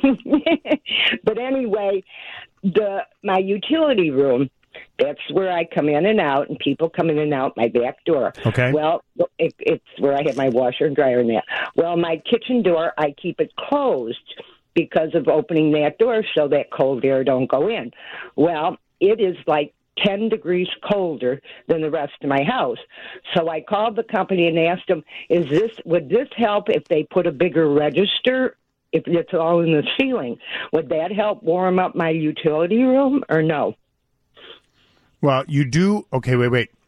But anyway, the my utility room, that's where I come in and out, and people come in and out my back door. Okay. Well, it, it's where I have my washer and dryer and that. Well, my kitchen door, I keep it closed because of opening that door so that cold air don't go in. Well, it is like ten degrees colder than the rest of my house. So I called the company and asked them, "Is this would this help if they put a bigger register, if it's all in the ceiling? Would that help warm up my utility room or no?" Well, you do. Okay, wait, wait.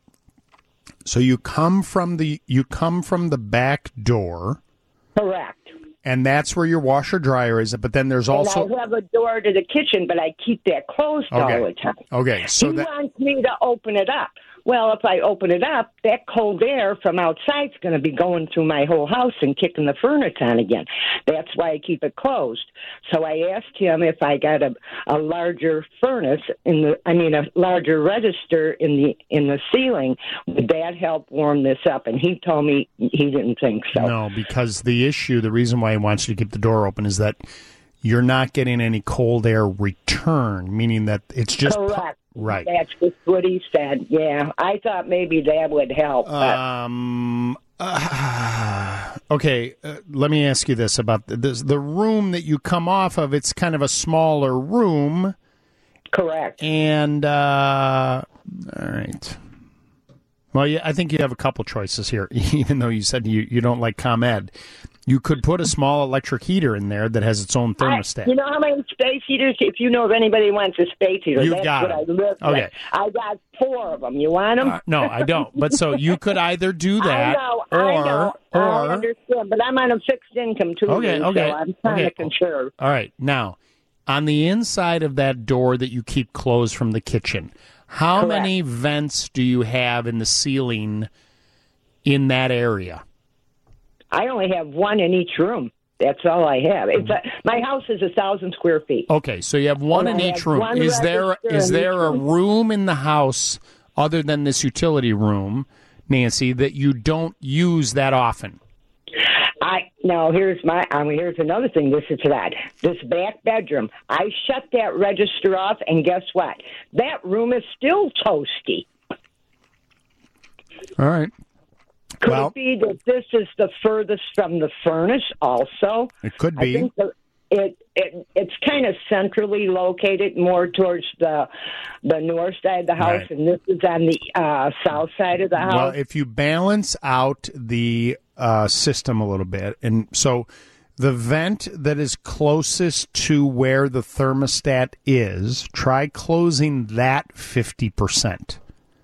So you come from the you come from the back door. Correct. And that's where your washer dryer is. But then there's also And I have a door to the kitchen, but I keep that closed Okay. all the time. Okay, so he that wants me to open it up. Well, if I open it up, that cold air from outside's going to be going through my whole house and kicking the furnace on again. That's why I keep it closed. So I asked him if I got a, a larger furnace in the, I mean, a larger register in the in the ceiling. Would that help warm this up? And he told me he didn't think so. no, because the issue, the reason why he wants you to keep the door open is that you're not getting any cold air return, meaning that it's just Correct. right. That's just what he said. Yeah, I thought maybe that would help. But Um. uh, okay. Uh, let me ask you this about the, this, the room that you come off of. It's kind of a smaller room. Correct. And uh, all right. Well, yeah, I think you have a couple choices here. Even though you said you, you don't like ComEd, you could put a small electric heater in there that has its own thermostat. I, you know how many space heaters? If you know if anybody wants a space heater, You've that's got what it. I live Okay. with. I got four of them. You want them? Uh, no, I don't. But so you could either do that, I know, or I know, or I understand, but I'm on a fixed income too. Okay, so okay, I'm trying okay. to conserve. All right. Now, on the inside of that door that you keep closed from the kitchen, how Correct. many vents do you have in the ceiling in that area? I only have one in each room. That's all I have. It's a, my house is a thousand square feet. Okay, so you have one And in I each have room. one Is there register is in there each a room. room in the house other than this utility room, Nancy, that you don't use that often? I now here's my I mean here's another thing. This is that this back bedroom. I shut that register off, and guess what? That room is still toasty. All right. Could Well- it be that this is the furthest from the furnace? Also, It could I be. think the, it it, it's kind of centrally located, more towards the the north side of the house, Right. and this is on the uh, south side of the house. Well, if you balance out the uh, system a little bit, and so the vent that is closest to where the thermostat is, try closing that fifty percent.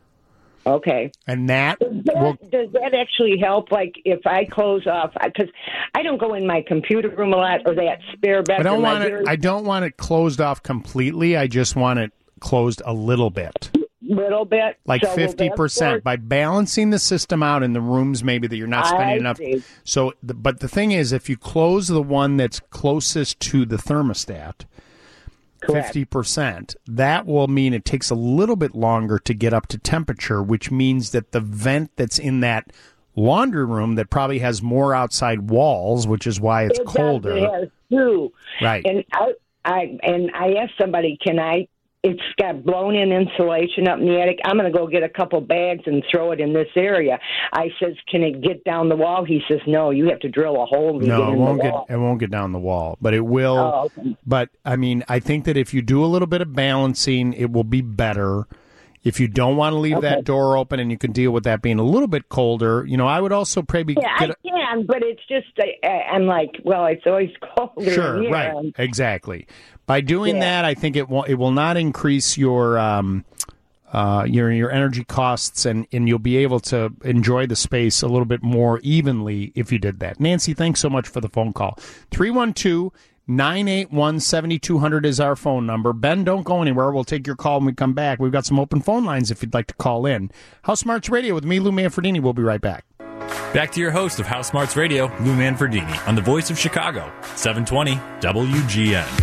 Okay. And that, does that, will, does that actually help? Like if I close off, because I don't go in my computer room a lot, or that spare I bedroom. don't want I it. hear- I don't want it closed off completely. I just want it closed a little bit, little bit, like So will that fifty percent, work? by balancing the system out in the rooms maybe that you're not spending I enough. see. So, the, but the thing is, if you close the one that's closest to the thermostat, Correct. fifty percent, that will mean it takes a little bit longer to get up to temperature, which means that the vent that's in that laundry room that probably has more outside walls, which is why it's It does, colder. It has two. Right. And I, I and I asked somebody, can I? It's got blown in insulation up in the attic. I'm going to go get a couple bags and throw it in this area. I says, can it get down the wall? He says, no, you have to drill a hole. To No, get it in won't the get wall. it won't get down the wall, but it will. Oh, okay. But I mean, I think that if you do a little bit of balancing, it will be better. If you don't want to leave Okay. that door open and you can deal with that being a little bit colder, you know, I would also maybe Yeah, get I a, can, but it's just I, I'm like, well, it's always colder. sure, in here. right, And- exactly. By doing Yeah. that, I think it will it will not increase your um, uh, your your energy costs, and, and you'll be able to enjoy the space a little bit more evenly if you did that. Nancy, thanks so much for the phone call. three one two, nine eight one, seven two zero zero is our phone number. Ben, don't go anywhere. We'll take your call when we come back. We've got some open phone lines if you'd like to call in. House Smarts Radio with me, Lou Manfredini. We'll be right back. Back to your host of House Smarts Radio, Lou Manfredini, on the voice of Chicago, seven twenty W G N.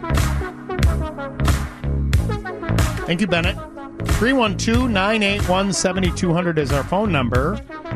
Thank you, Bennett. three one two, nine eight one, seven two zero zero is our phone number.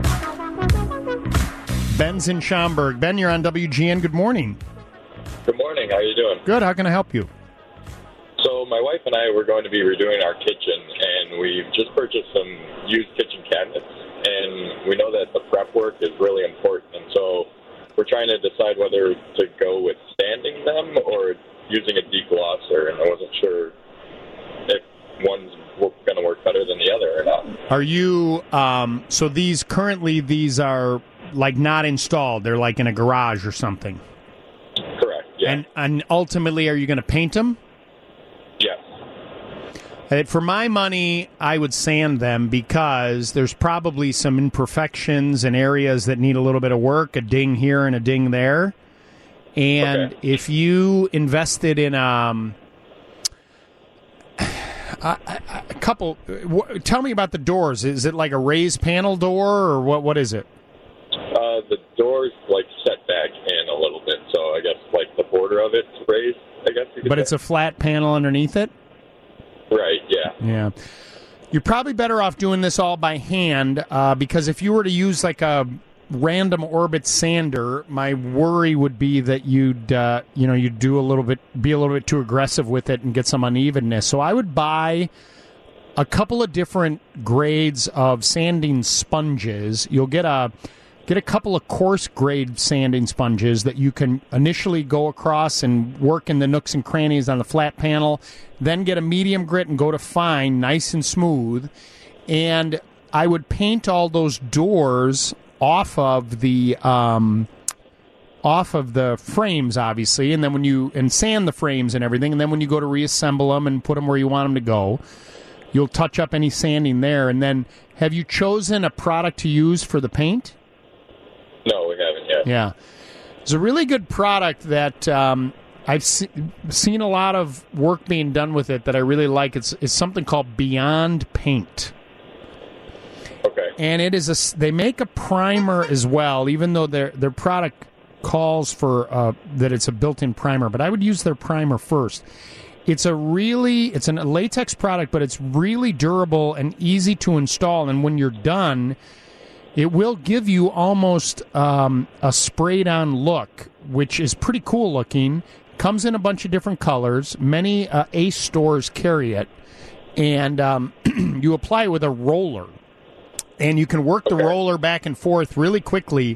Ben's in Schaumburg. Ben, you're on W G N. Good morning. Good morning. How you doing? Good. How can I help you? So my wife and I were going to be redoing our kitchen, and we've just purchased some used kitchen cabinets. And we know that the prep work is really important, and so we're trying to decide whether to go with sanding them or using a deglosser. And I wasn't sure if one's going to work better than the other or not. Are you, um, so these, currently, these are, like, not installed. They're, like, in a garage or something. Correct, yeah. And, and ultimately, are you going to paint them? Yes. Uh, For my money, I would sand them because there's probably some imperfections and areas that need a little bit of work, a ding here and a ding there. And Okay. if you invested in um, a, a, a couple, w- tell me about the doors. Is it like a raised panel door or what? What is it? Uh, the door's, like, set back in a little bit, so I guess, like, the border of it's raised, I guess you could But say. it's a flat panel underneath it? Right, yeah. Yeah. You're probably better off doing this all by hand uh, because if you were to use like a random orbit sander, my worry would be that you'd uh, you know you'd do a little bit be a little bit too aggressive with it and get some unevenness. So I would buy a couple of different grades of sanding sponges. You'll get a Get a couple of coarse grade sanding sponges that you can initially go across and work in the nooks and crannies on the flat panel. Then get a medium grit and go to fine, nice and smooth. And I would paint all those doors off of the um, off of the frames, obviously, and then when you and sand the frames and everything. And then when you go to reassemble them and put them where you want them to go, you'll touch up any sanding there. And then, have you chosen a product to use for the paint? No, we haven't yet. Yeah. It's a really good product that um, I've se- seen a lot of work being done with it that I really like. It's, it's something called Beyond Paint. Okay. And it is a, s- they make a primer as well, even though their their product calls for uh, that it's a built-in primer. But I would use their primer first. It's a really, it's a latex product, but it's really durable and easy to install. And when you're done, it will give you almost um, a sprayed-on look, which is pretty cool looking. Comes in a bunch of different colors. Many uh, Ace stores carry it. And um, you apply it with a roller. And you can work the roller back and forth really quickly.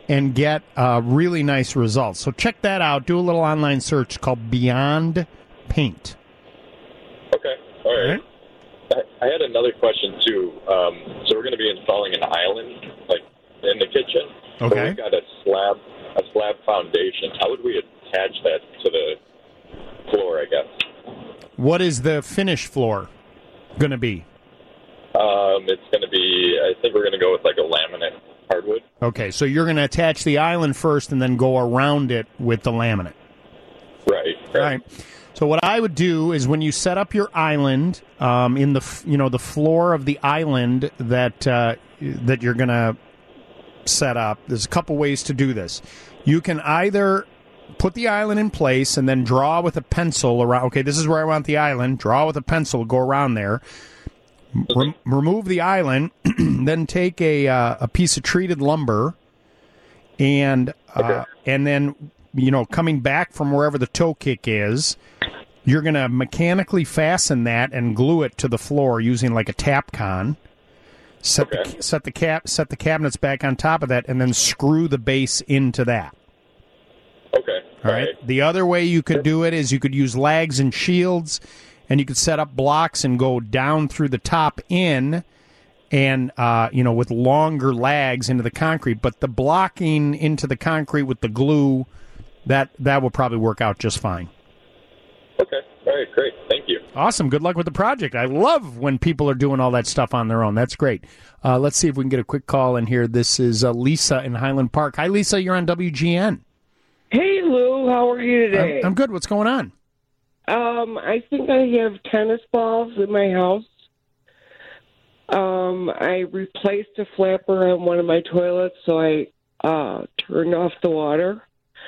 and get uh, really nice results. So check that out. Do a little online search called Beyond Paint. Okay, all right. I, I had another question, too. Um, so we're going to be installing an island, like, in the kitchen. Okay. So we've got a slab, a slab foundation. How would we attach that to the floor, I guess? What is the finish floor going to be? Um, it's going to be, I think we're going to go with, like, a laminate hardwood. Okay, so you're going to attach the island first and then go around it with the laminate. Right, right. Right. So what I would do is when you set up your island um, in the f- you know the floor of the island that uh, that you're going to set up, there's a couple ways to do this. You can either put the island in place and then draw with a pencil around. Okay, this is where I want the island. Draw with a pencil, go around there. Rem- remove the island, then take a uh, a piece of treated lumber, and uh, okay. and then you know coming back from wherever the toe kick is, you're going to mechanically fasten that and glue it to the floor using like a Tapcon. Set okay. the set the cap set the cabinets back on top of that, and then screw the base into that. Okay. All right. right. The other way you could do it is you could use lags and shields. And you could set up blocks and go down through the top in and, uh, you know, with longer lags into the concrete. But the blocking into the concrete with the glue, that, that will probably work out just fine. Okay. All right. Great. Thank you. Awesome. Good luck with the project. I love when people are doing all that stuff on their own. That's great. Uh, let's see if we can get a quick call in here. This is uh, Lisa in Highland Park. Hi, Lisa. You're on W G N. Hey, Lou. How are you today? I'm, I'm good. What's going on? Um, I think I have tennis balls in my house. Um, I replaced a flapper on one of my toilets, so I uh, turned off the water.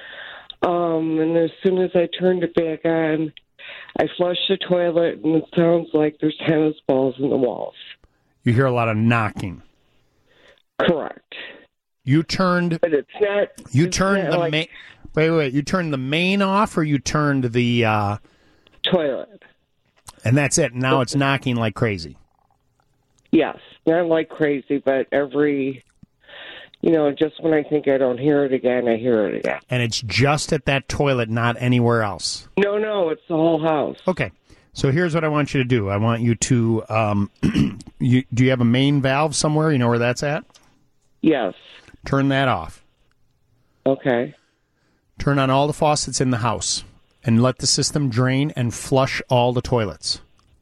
Um, and as soon as I turned it back on, I flushed the toilet, and it sounds like there's tennis balls in the walls. You hear a lot of knocking. Correct. You turned. But it's not. You it's turned not the like, main. Wait, wait. You turned the main off, or you turned the uh, toilet. And that's it. Now it's knocking like crazy. Yes, not like crazy, but every, you know, just when I think I don't hear it again, I hear it again. And it's just at that toilet, not anywhere else. No, no, it's the whole house. Okay. So here's what I want you to do. I want you to, um, you, do you have a main valve somewhere? You know where that's at? Yes. Turn that off. Okay. Turn on all the faucets in the house and let the system drain and flush all the toilets.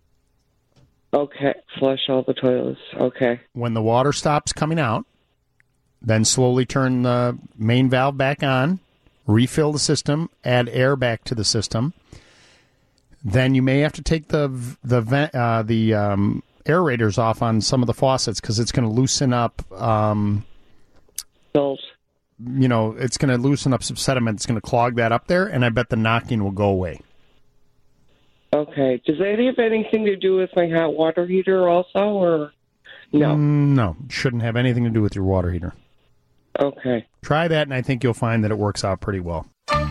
Okay. Flush all the toilets. Okay. When the water stops coming out, then slowly turn the main valve back on, refill the system, add air back to the system. Then you may have to take the the vent, uh, the um, aerators off on some of the faucets because it's going to loosen up. Um, Bills. You know, it's going to loosen up some sediment. It's going to clog that up there, and I bet the knocking will go away. Okay. Does that have anything to do with my hot water heater also, or no? Mm, no, it shouldn't have anything to do with your water heater. Okay. Try that, and I think you'll find that it works out pretty well.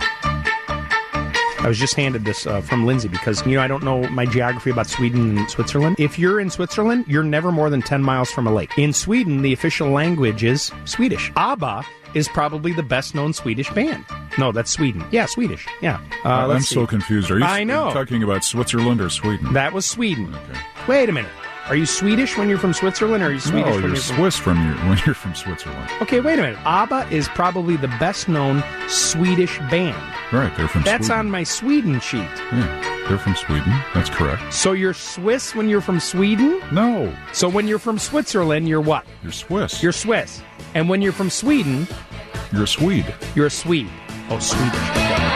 I was just handed this uh, from Lindsay because, you know, I don't know my geography about Sweden and Switzerland. If you're in Switzerland, you're never more than ten miles from a lake. In Sweden, the official language is Swedish. ABBA is probably the best-known Swedish band. No, that's Sweden. Yeah, Swedish. Yeah. Uh, I'm see. so confused. Are you I know. talking about Switzerland or Sweden? That was Sweden. Okay. Wait a minute. Are you Swedish when you're from Switzerland, or are you Swedish no, when you're, you're from... Swiss from your, when you're from Switzerland. Okay, wait a minute. ABBA is probably the best-known Swedish band. Right, they're from That's Sweden. on my Sweden sheet. Yeah, they're from Sweden. That's correct. So you're Swiss when you're from Sweden? No. So when you're from Switzerland, you're what? You're Swiss. You're Swiss. And when you're from Sweden... You're a Swede. You're a Swede. Oh, Swedish.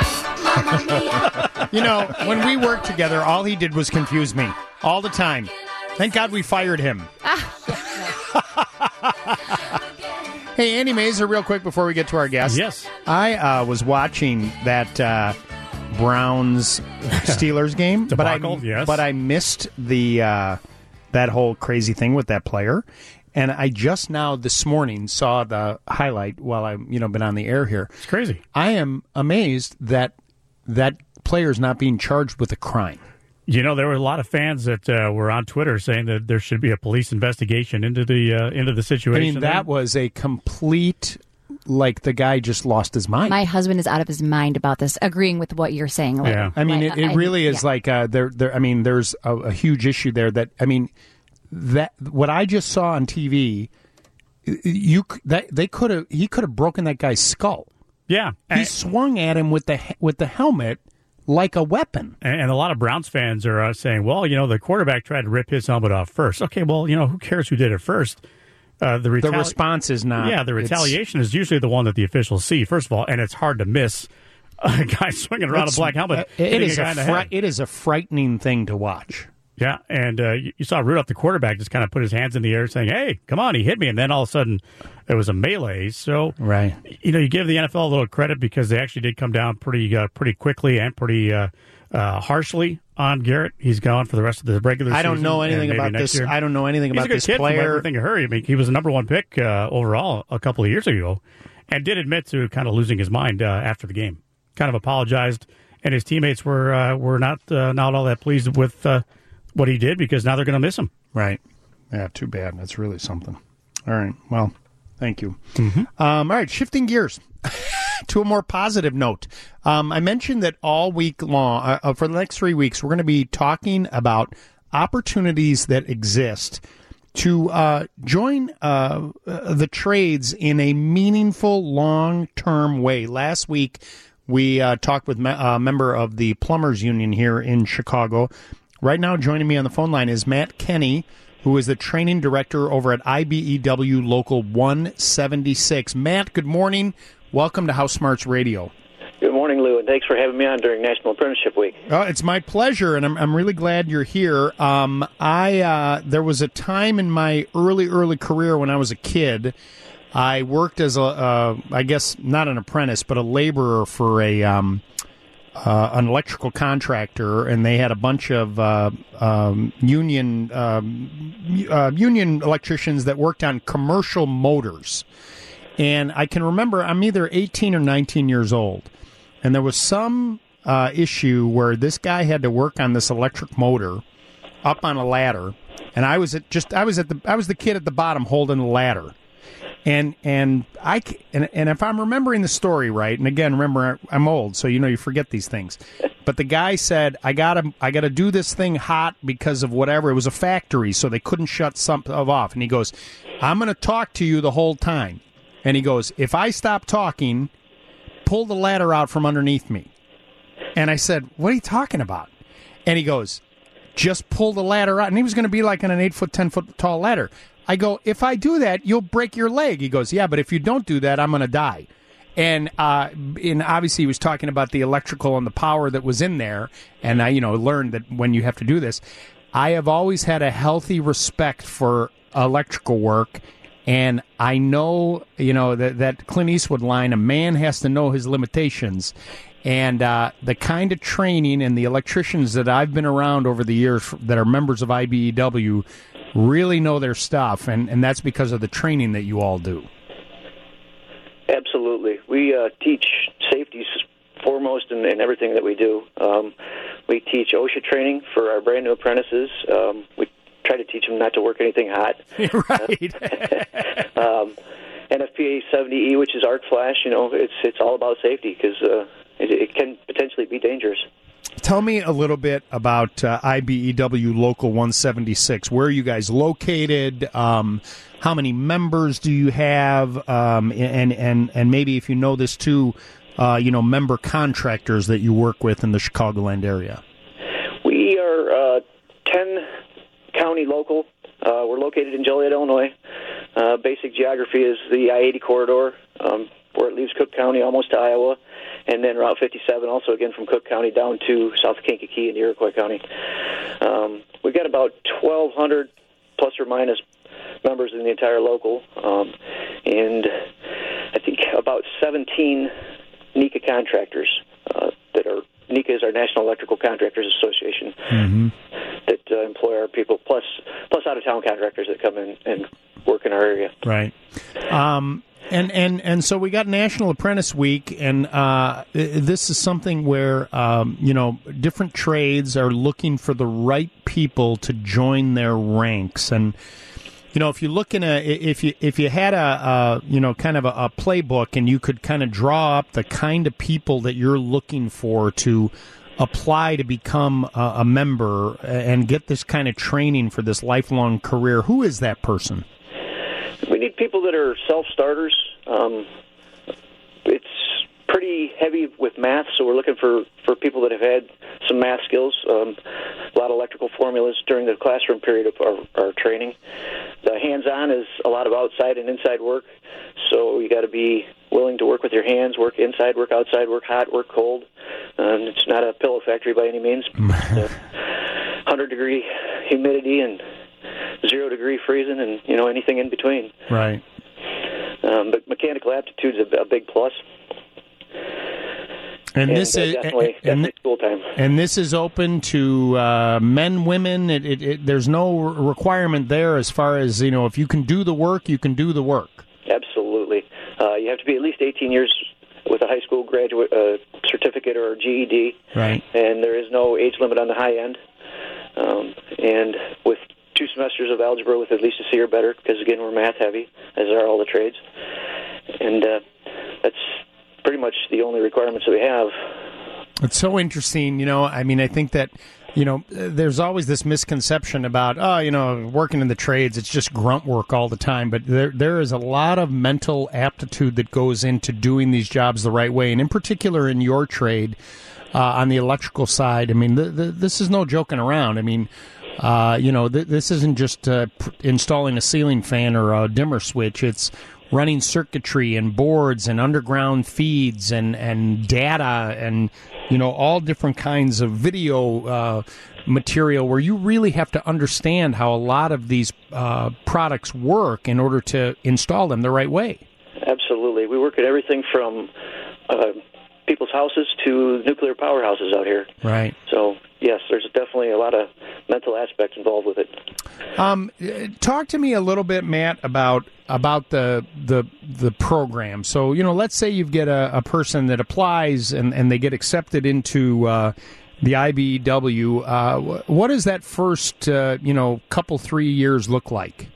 You know, when we worked together, all he did was confuse me. All the time. Thank God we fired him. Hey, Andy Mazer, real quick before we get to our guest. Yes. I uh, was watching that uh, Browns-Steelers game. Debacle, but I, yes. But I missed the uh, that whole crazy thing with that player. And I just now this morning saw the highlight while I've you know been on the air here. It's crazy. I am amazed that that player is not being charged with a crime. You know, there were a lot of fans that uh, were on Twitter saying that there should be a police investigation into the uh, into the situation. I mean, that was a complete like the guy just lost his mind. My husband is out of his mind about this, agreeing with what you're saying. Like, Yeah, I mean, like, it, it I- really is yeah. like uh, there. There, I mean, there's a, a huge issue there. That I mean, that what I just saw on T V, you c- that they could have he could have broken that guy's skull. Yeah, He swung at him with the he- with the helmet like a weapon. And, and a lot of Browns fans are uh, saying, well, you know, the quarterback tried to rip his helmet off first. Okay, well, you know, who cares who did it first? Uh, the, retali- The response is not. Yeah, the It's- retaliation is usually the one that the officials see, first of all, and it's hard to miss a guy swinging around It's- a black helmet. uh, It hitting is a a guy in the fri- head. it is a frightening thing to watch. Yeah, and uh, you, you saw Rudolph, the quarterback, just kind of put his hands in the air saying, hey, come on, he hit me. And then all of a sudden, it was a melee. So, right. you know, you give the N F L a little credit because they actually did come down pretty uh, pretty quickly and pretty uh, uh, harshly on Garrett. He's gone for the rest of the regular season. I don't know and anything maybe about next this. year. I don't know anything He's about a good this kid from player. everything to hurry. I mean, he was a number one pick uh, overall a couple of years ago and did admit to kind of losing his mind uh, after the game. Kind of apologized, and his teammates were uh, were not uh, not all that pleased with uh, what he did because now they're going to miss him. Right. Yeah, too bad. That's really something. All right. Well, thank you. Mm-hmm. Um, all right, shifting gears to a more positive note. Um, I mentioned that all week long, uh, uh, for the next three weeks, we're going to be talking about opportunities that exist to uh, join uh, uh, the trades in a meaningful, long-term way. Last week, we uh, talked with me- a member of the Plumbers Union here in Chicago. Right now, joining me on the phone line is Matt Kenny, who is the training director over at I B E W Local one seventy-six. Matt, good morning. Welcome to House Smarts Radio. Good morning, Lou, and thanks for having me on during National Apprenticeship Week. Oh, it's my pleasure, and I'm I'm really glad you're here. Um, I uh, there was a time in my early early career when I was a kid. I worked as a uh, I guess not an apprentice, but a laborer for a um, uh, an electrical contractor, and they had a bunch of uh, um, union um, uh, union electricians that worked on commercial motors. And I can remember I'm either eighteen or nineteen years old. And there was some uh, issue where this guy had to work on this electric motor up on a ladder, and I was at just I was at the I was the kid at the bottom holding the ladder, and and I c- and, and if I'm remembering the story right, and again remember I'm old, so you know you forget these things, but the guy said I gotta I gotta do this thing hot because of whatever. It was a factory, so they couldn't shut something off, and he goes, I'm gonna talk to you the whole time, and he goes, if I stop talking, pull the ladder out from underneath me. And I said, what are you talking about? And he goes, just pull the ladder out. And he was going to be like on an eight foot, ten foot tall ladder. I go, if I do that, you'll break your leg. He goes, yeah, but if you don't do that, I'm going to die. And uh, and obviously he was talking about the electrical and the power that was in there. And I, you know, learned that when you have to do this, I have always had a healthy respect for electrical work. And I know, you know, that, that Clint Eastwood line, a man has to know his limitations. And uh, the kind of training and the electricians that I've been around over the years that are members of I B E W really know their stuff. And, and that's because of the training that you all do. Absolutely. We uh, teach safety foremost in, in everything that we do. Um, we teach OSHA training for our brand new apprentices. Um, we try to teach them not to work anything hot. Right. um, N F P A seventy E, which is arc flash, you know, it's it's all about safety because uh, it, it can potentially be dangerous. Tell me a little bit about uh, I B E W Local one seventy-six. Where are you guys located? Um, how many members do you have? Um, and, and, and maybe if you know this too, uh, you know, member contractors that you work with in the Chicagoland area. We are uh, ten county local. Uh, we're located in Joliet, Illinois. Uh, basic geography is the I eighty corridor, um, where it leaves Cook County almost to Iowa, and then Route fifty-seven, also again from Cook County down to South Kankakee and Iroquois County. Um, we've got about twelve hundred plus or minus members in the entire local, um, and I think about seventeen NECA contractors uh, that are NECA is our National Electrical Contractors Association mm-hmm. that uh, employ our people, plus plus out of town contractors that come in and work in our area. Right. Um, and, and, and so we got National Apprentice Week, and uh, this is something where, um, you know, different trades are looking for the right people to join their ranks. And, you know, if you look in a, if you if you had a, a you know, kind of a, a playbook, and you could kind of draw up the kind of people that you're looking for to apply to become a, a member and get this kind of training for this lifelong career, who is that person? We need people that are self-starters. Um, it's pretty heavy with math, so we're looking for, for people that have had some math skills, um, a lot of electrical formulas during the classroom period of our, our training. The hands-on is a lot of outside and inside work, so you got to be willing to work with your hands, work inside, work outside, work hot, work cold. Um, it's not a pillow factory by any means. It's a one hundred degree humidity and zero degree freezing, and you know anything in between. Right. Um, but mechanical aptitude is a, a big plus. And, and this uh, is definitely, and, definitely school time. And this is open to uh, men, women. It, it, it, there's no requirement there as far as, you know, if you can do the work, you can do the work. Absolutely. Uh, you have to be at least eighteen years with a high school graduate uh, certificate or G E D. Right. And there is no age limit on the high end. Um, and with two semesters of algebra with at least a C or better, because, again, we're math heavy, as are all the trades. And uh, that's pretty much the only requirements that we have. It's so interesting, you know, I mean, I think that, you know, there's always this misconception about, oh, you know, working in the trades, it's just grunt work all the time, but there there is a lot of mental aptitude that goes into doing these jobs the right way, and in particular in your trade, uh, on the electrical side, I mean, the, the, this is no joking around. I mean, uh, you know, th- this isn't just uh, pr- installing a ceiling fan or a dimmer switch, it's running circuitry and boards and underground feeds and, and data and, you know, all different kinds of video uh, material where you really have to understand how a lot of these uh, products work in order to install them the right way. Absolutely. We work at everything from uh, people's houses to nuclear powerhouses out here. Right. So, yes, there's definitely a lot of mental aspects involved with it. Um, talk to me a little bit, Matt, about about the the the program. So, you know, let's say you get a, a person that applies and, and they get accepted into uh, the I B E W. Uh, what does that first, uh, you know, couple, three years look like?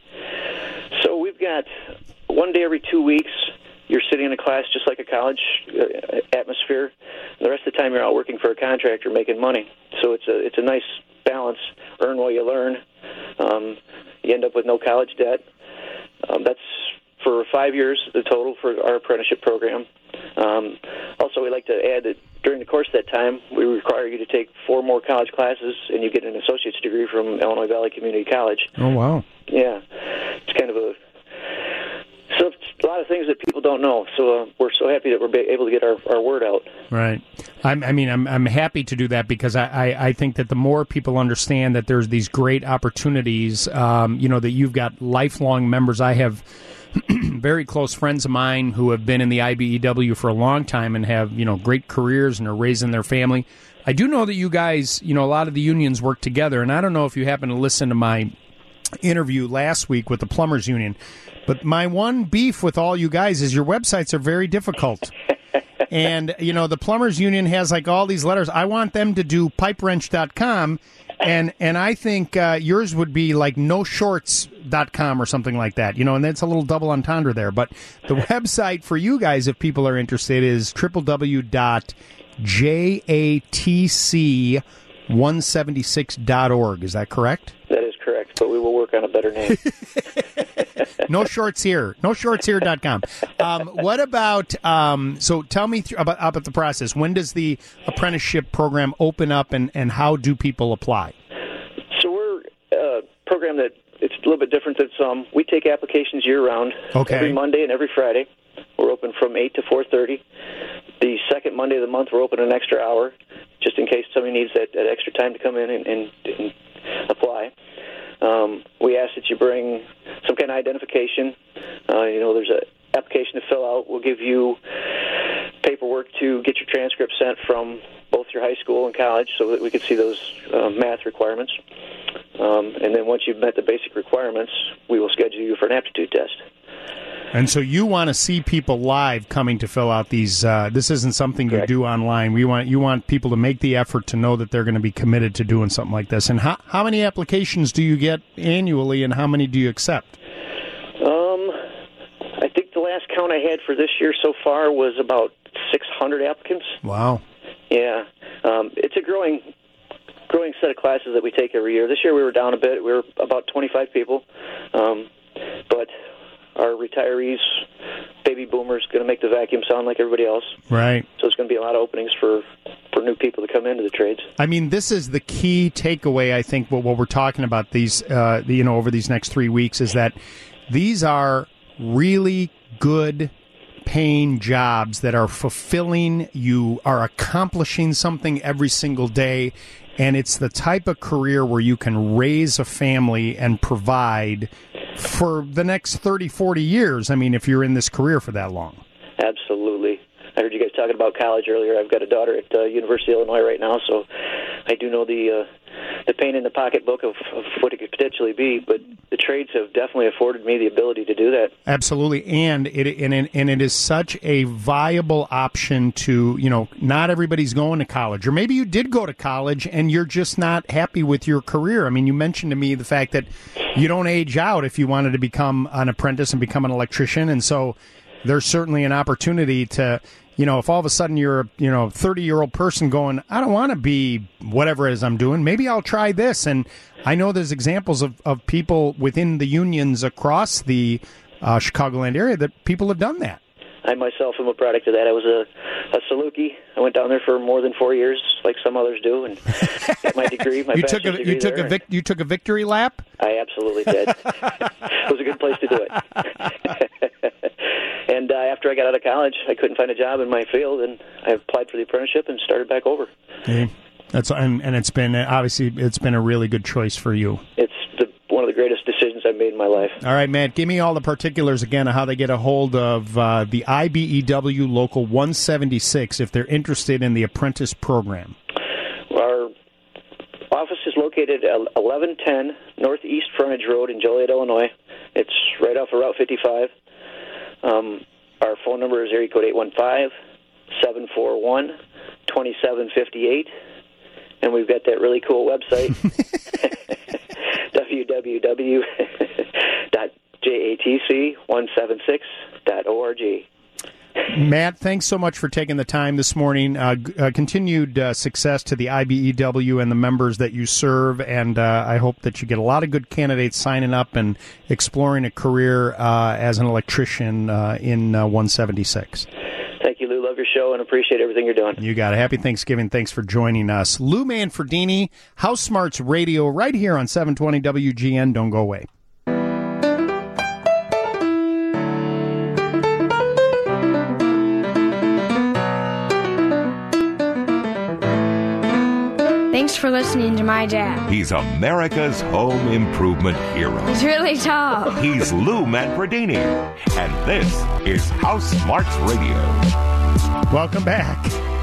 So we've got one day every two weeks. You're sitting in a class just like a college uh, atmosphere. The rest of the time you're out working for a contractor making money. So it's a it's a nice balance. Earn while you learn. Um, you end up with no college debt. Um, that's for five years, the total for our apprenticeship program. Um, also, we like to add that during the course of that time, we require you to take four more college classes, and you get an associate's degree from Illinois Valley Community College. Oh, wow. Yeah. It's kind of a... So it's a lot of things that people don't know. So uh, we're so happy that we're able to get our, our word out. Right. I'm, I mean, I'm I'm happy to do that because I, I, I think that the more people understand that there's these great opportunities, um, you know, that you've got lifelong members. I have very close friends of mine who have been in the I B E W for a long time and have, you know, great careers and are raising their family. I do know that you guys, you know, a lot of the unions work together, and I don't know if you happen to listen to my interview last week with the Plumbers Union. But my one beef with all you guys is your websites are very difficult. And, you know, the Plumbers Union has, like, all these letters. I want them to do pipe wrench dot com, and and I think uh, yours would be, like, no shorts dot com or something like that. You know, and that's a little double entendre there. But the website for you guys, if people are interested, is w w w dot j a t c one seventy-six dot org. Is that correct? That is correct, but we will work on a better name. No shorts here. No shorts here dot com. Um, what about, um, so tell me th- about, about the process. When does the apprenticeship program open up, and, and how do people apply? So we're a program that it's a little bit different than some. We take applications year-round. Okay. Every Monday and every Friday. We're open from eight to four thirty. The second Monday of the month, we're open an extra hour, just in case somebody needs that, that extra time to come in and, and, and apply. Um, we ask that you bring some kind of identification. Uh, you know, there's an application to fill out. We'll give you paperwork to get your transcript sent from both your high school and college so that we can see those uh, math requirements. Um, and then once you've met the basic requirements, we will schedule you for an aptitude test. And so you want to see people live coming to fill out these. Uh, this isn't something Correct. You do online. We want you want people to make the effort to know that they're going to be committed to doing something like this. And how how many applications do you get annually, and how many do you accept? count I had for this year so far was about six hundred applicants. Wow. Yeah, um, it's a growing, growing set of classes that we take every year. This year we were down a bit. We were about twenty-five people, um, but our retirees, baby boomers, going to make the vacuum sound like everybody else. Right. So there's going to be a lot of openings for, for new people to come into the trades. I mean, this is the key takeaway, I think, what, what we're talking about these, uh, you know, over these next three weeks is that these are really good paying jobs that are fulfilling. You are accomplishing something every single day, and it's the type of career where you can raise a family and provide for the next thirty, forty years. I mean, if you're in this career for that long. Absolutely. I heard you guys talking about college earlier. I've got a daughter at uh, University of Illinois right now, so I do know the uh, the pain in the pocketbook of, of what it could potentially be. But the trades have definitely afforded me the ability to do that. Absolutely, and it and it, and it is such a viable option to, you know, not everybody's going to college, or maybe you did go to college and you're just not happy with your career. I mean, you mentioned to me the fact that you don't age out if you wanted to become an apprentice and become an electrician, and so there's certainly an opportunity to, you know, if all of a sudden you're a, you know, thirty-year-old person going, I don't want to be whatever it is I'm doing, maybe I'll try this. And I know there's examples of, of people within the unions across the uh, Chicagoland area that people have done that. I myself am a product of that. I was a, a Saluki. I went down there for more than four years, like some others do, and got my degree. My you took a degree you took there, a vic, you took a victory lap. I absolutely did. It was a good place to do it. And uh, after I got out of college, I couldn't find a job in my field, and I applied for the apprenticeship and started back over. Okay. That's and, and it's been obviously it's been a really good choice for you. It's the, one of the greatest decisions I've made in my life. All right, Matt, give me all the particulars again of how they get a hold of uh, the I B E W Local one seventy-six if they're interested in the apprentice program. Our office is located at eleven ten Northeast Frontage Road in Joliet, Illinois. It's right off of Route fifty-five. Um, our phone number is area code eight one five, seven four one, two seven five eight, and we've got that really cool website, w w w dot j a t c one seven six dot org. Matt, thanks so much for taking the time this morning. Uh, uh, continued uh, success to the I B E W and the members that you serve, and uh, I hope that you get a lot of good candidates signing up and exploring a career uh, as an electrician uh, in uh, one seventy-six. Thank you, Lou. Love your show and appreciate everything you're doing. You got it. Happy Thanksgiving. Thanks for joining us. Lou Manfredini, House Smarts Radio, right here on seven twenty W G N. Don't go away. Thanks for listening to my dad. He's America's home improvement hero. He's really tall. He's Lou Manfredini. And this is House Smarts Radio. Welcome back.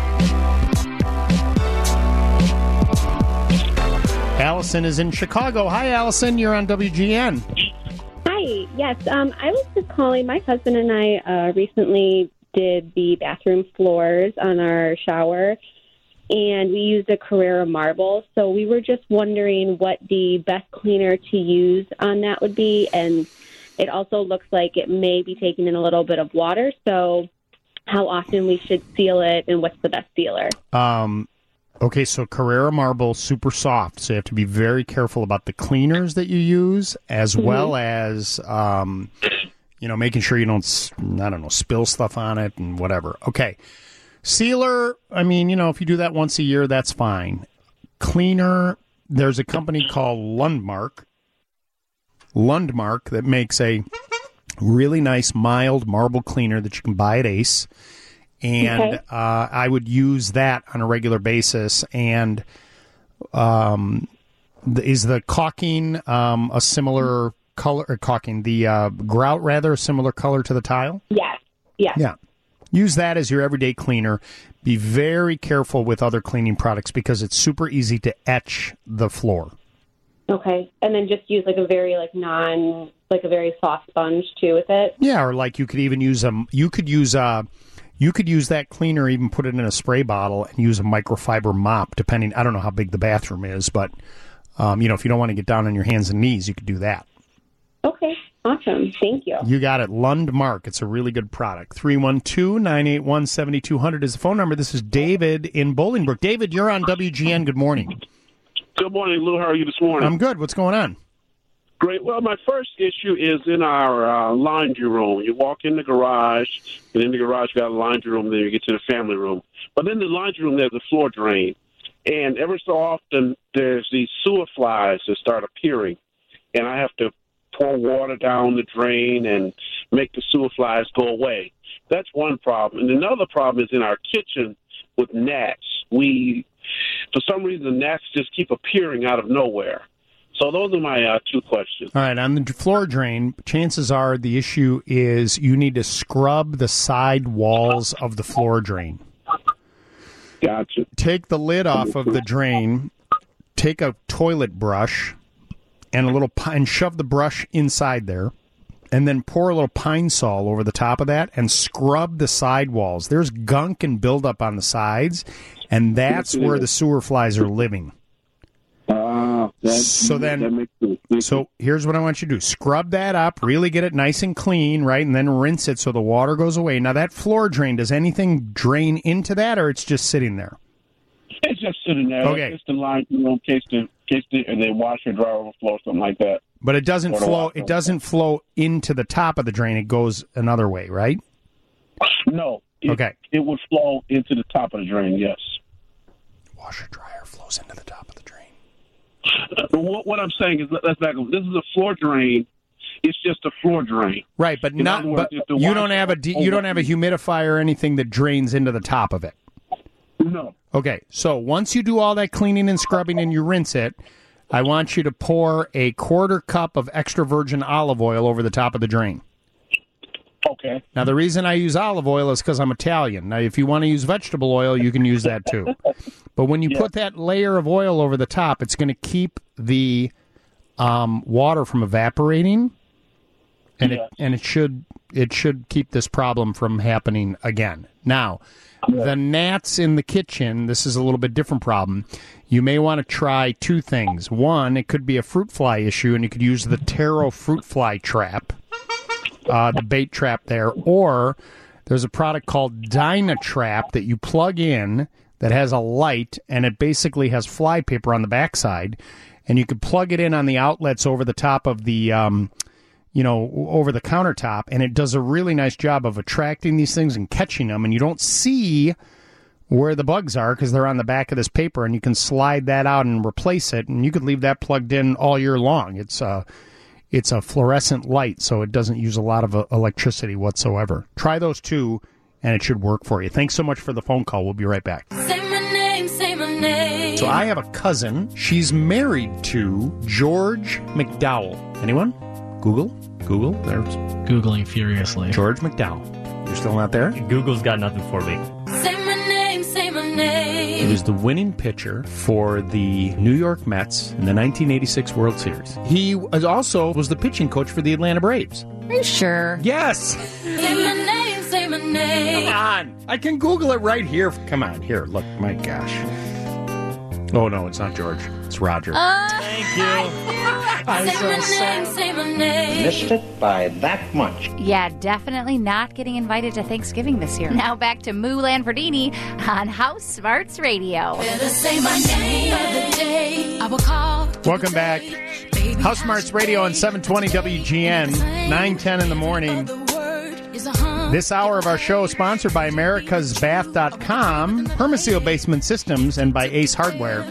Allison is in Chicago. Hi, Allison. You're on W G N. Hi. Yes, um, I was just calling. My husband and I uh, recently did the bathroom floors on our shower, and we used a Carrera marble. So we were just wondering what the best cleaner to use on that would be. And it also looks like it may be taking in a little bit of water. So how often we should seal it and what's the best sealer? Um, okay, so Carrera marble, super soft. So you have to be very careful about the cleaners that you use, as mm-hmm. well as, um, you know, making sure you don't, I don't know, spill stuff on it and whatever. Okay. Sealer, I mean, you know, if you do that once a year, that's fine. Cleaner, there's a company called Lundmark. Lundmark that makes a really nice mild marble cleaner that you can buy at Ace. And okay. uh, I would use that on a regular basis. And um, the, is the caulking um, a similar color, or caulking, the uh, grout rather, a similar color to the tile? Yes. Yes. Yeah. Use that as your everyday cleaner. Be very careful with other cleaning products because it's super easy to etch the floor. Okay. And then just use like a very like non, like a very soft sponge too with it? Yeah, or like you could even use a, you could use a, you could use that cleaner, even put it in a spray bottle and use a microfiber mop, depending, I don't know how big the bathroom is, but, um, you know, if you don't want to get down on your hands and knees, you could do that. Okay. Awesome. Thank you. You got it. Lundmark. It's a really good product. three one two, nine eight one, seven two zero zero is the phone number. This is David in Bolingbrook. David, you're on W G N. Good morning. Good morning, Lou. How are you this morning? I'm good. What's going on? Great. Well, my first issue is in our uh, laundry room. You walk in the garage, and in the garage you got a laundry room, then you get to the family room. But in the laundry room, there's a floor drain. And ever so often, there's these sewer flies that start appearing. And I have to pour water down the drain and make the sewer flies go away. That's one problem. And another problem is in our kitchen with gnats. We, for some reason, the gnats just keep appearing out of nowhere. So those are my uh, two questions. All right, on the floor drain, chances are the issue is you need to scrub the side walls of the floor drain. Gotcha. Take the lid off of the drain, take a toilet brush, and a little pine, shove the brush inside there, and then pour a little Pine Sol over the top of that and scrub the side walls. There's gunk and buildup on the sides, and that's where the sewer flies are living. Uh, that, so then, that makes sense. Makes so here's what I want you to do. Scrub that up, really get it nice and clean, right, and then rinse it so the water goes away. Now, that floor drain, does anything drain into that, or it's just sitting there? It's just sitting there. Okay. It's the line, you know, in case the, in case the, and they wash or dry overflow, something like that. But it doesn't Or the flow. water. It doesn't flow into the top of the drain. It goes another way, right? No. It, Okay. It would flow into the top of the drain, yes. Washer dryer flows into the top of the drain. What, what I'm saying is, let's back up. This is a floor drain. It's just a floor drain. Right, but In not. other words, But if the you water- don't have a de- you don't have a humidifier or anything that drains into the top of it. No. Okay, so once you do all that cleaning and scrubbing and you rinse it, I want you to pour a quarter cup of extra virgin olive oil over the top of the drain. Okay. Now, the reason I use olive oil is because I'm Italian. Now, if you want to use vegetable oil, you can use that too. But when you Yeah. put that layer of oil over the top, it's going to keep the um, water from evaporating, and Yeah. it and it should it should keep this problem from happening again. Now, the gnats in the kitchen, this is a little bit different problem. You may want to try two things. One, it could be a fruit fly issue, and you could use the Taro fruit fly trap. Uh, the bait trap there, or there's a product called Dynatrap that you plug in that has a light, and it basically has fly paper on the backside, and you could plug it in on the outlets over the top of the, um, you know, over the countertop, and it does a really nice job of attracting these things and catching them, and you don't see where the bugs are because they're on the back of this paper, and you can slide that out and replace it, and you could leave that plugged in all year long. It's uh, It's a fluorescent light, so it doesn't use a lot of uh, electricity whatsoever. Try those two, and it should work for you. Thanks so much for the phone call. We'll be right back. Say my name, say my name. So I have a cousin. She's married to George McDowell. Anyone? Google? Google? There's Googling furiously. George McDowell. You're still not there? Google's got nothing for me. Say my name, say my name. He was the winning pitcher for the New York Mets in the nineteen eighty-six World Series. He was also was the pitching coach for the Atlanta Braves. Are you sure? Yes. Say my name, say my name. Come on. I can Google it right here. Come on. Here, look. My gosh. Oh, no, it's not George. It's Roger. Uh, Thank you. Say my name, say my name. Missed it by that much. Yeah, definitely not getting invited to Thanksgiving this year. Now back to Moo Lanfordini on House Smarts Radio. Better say my name of the day. I will call. Welcome back. House Smarts Radio on seven twenty W G N, nine ten in the morning. This hour of our show is sponsored by Americas Bath dot com, Permaseal Basement Systems, and by Ace Hardware.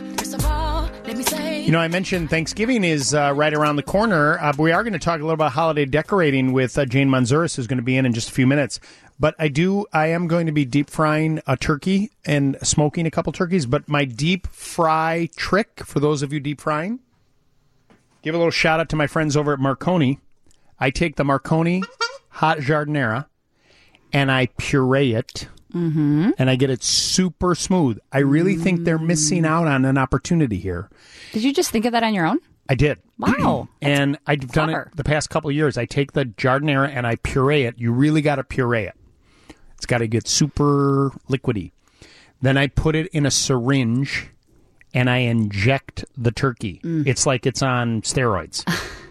You know, I mentioned Thanksgiving is uh, right around the corner. Uh, but we are going to talk a little about holiday decorating with uh, Jane Manzuris, who's going to be in in just a few minutes. But I do, I am going to be deep frying a turkey and smoking a couple turkeys. But my deep fry trick, for those of you deep frying, give a little shout out to my friends over at Marconi. I take the Marconi hot giardiniera and I puree it. Mm-hmm. And I get it super smooth. I really mm. think they're missing out on an opportunity here. Did you just think of that on your own? I did. Wow. And I've done clever. it the past couple of years. I take the giardiniera and I puree it. You really got to puree it. It's got to get super liquidy. Then I put it in a syringe and I inject the turkey. Mm. It's like it's on steroids.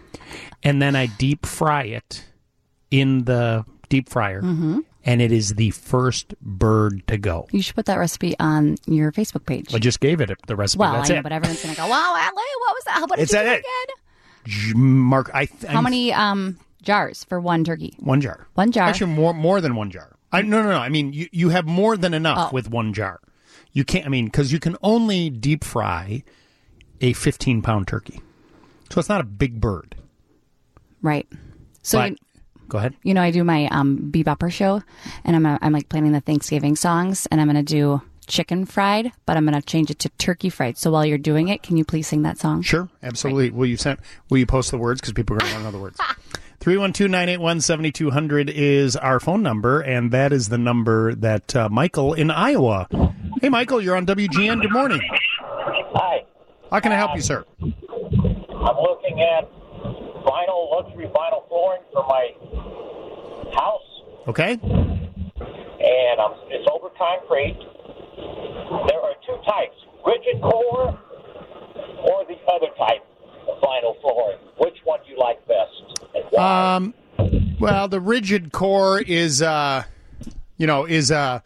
and then I deep fry it in the deep fryer, Mhm. and it is the first bird to go. You should put that recipe on your Facebook page. I just gave it the recipe. Well, That's I know, it. but everyone's going to go, wow, Allie, what was that? What did It's you do it. again? J- Mark, I th- How many um, jars for one turkey? One jar. One jar. Actually, more more than one jar. I, no, no, no. I mean, you, you have more than enough Oh. with one jar. You can't. I mean, because you can only deep fry a fifteen pound turkey, so it's not a big bird. Right. So But- you, Go ahead. you know, I do my um, bebopper show, and I'm uh, I'm like planning the Thanksgiving songs, and I'm going to do chicken fried, but I'm going to change it to turkey fried. So while you're doing it, can you please sing that song? Sure, absolutely. Will you send? Will you post the words because people are going to want to know the words? three one two, nine eight one, seven two zero zero is our phone number, and that is the number that uh, Michael in Iowa. Hey, Michael, you're on W G N. Good morning. Hi. How can I help you, sir? I'm looking at vinyl, luxury vinyl flooring for my house, Okay. and um, it's over concrete. There are two types, rigid core or the other type of vinyl flooring. Which one do you like best? And why? Um, well, the rigid core is, uh, you know, is uh,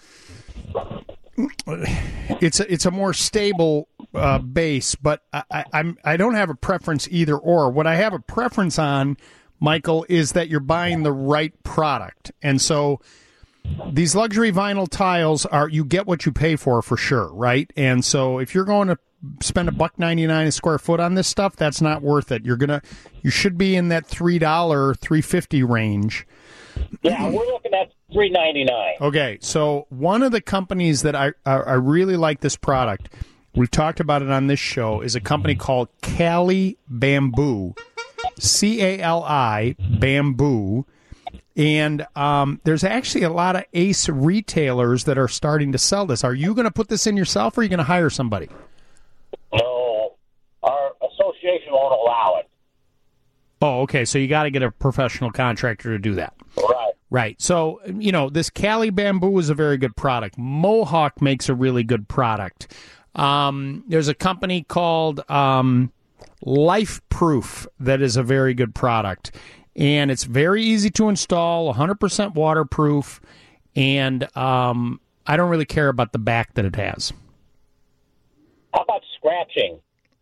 it's a, it's a more stable uh, base, but I, I, I'm I don't have a preference either or. What I have a preference on, Michael, is that you're buying the right product, and so these luxury vinyl tiles are you get what you pay for for sure, right? And so if you're going to spend a buck ninety nine a square foot on this stuff, that's not worth it. You're gonna you should be in that three dollar three fifty range. Yeah, we're looking at three ninety-nine. Okay, so one of the companies that I, I I really like this product, we've talked about it on this show, is a company called Cali Bamboo, C A L I Bamboo, and um, there's actually a lot of Ace retailers that are starting to sell this. Are you going to put this in yourself, or are you going to hire somebody? No, our association won't allow it. Oh, okay, so you got to get a professional contractor to do that. Right. Right. So, you know, this Cali Bamboo is a very good product. Mohawk makes a really good product. Um, there's a company called um, Life Proof that is a very good product. And it's very easy to install, one hundred percent waterproof, and um, I don't really care about the back that it has. How about scratching?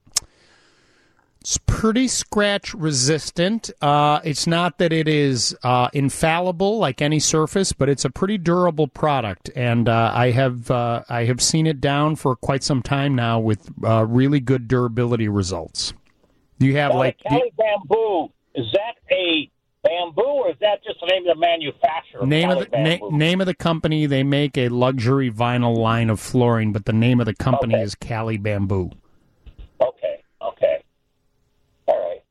It's pretty scratch resistant. Uh, it's not that it is uh, infallible like any surface, but it's a pretty durable product, and uh, I have uh, I have seen it down for quite some time now with uh, really good durability results. You have Now, like the Cali Bamboo, is that a bamboo or is that just the name of the manufacturer? name of Cali the na- Bamboo? name of the company. They make a luxury vinyl line of flooring, but the name of the company Okay. is Cali Bamboo. Okay, okay. All right.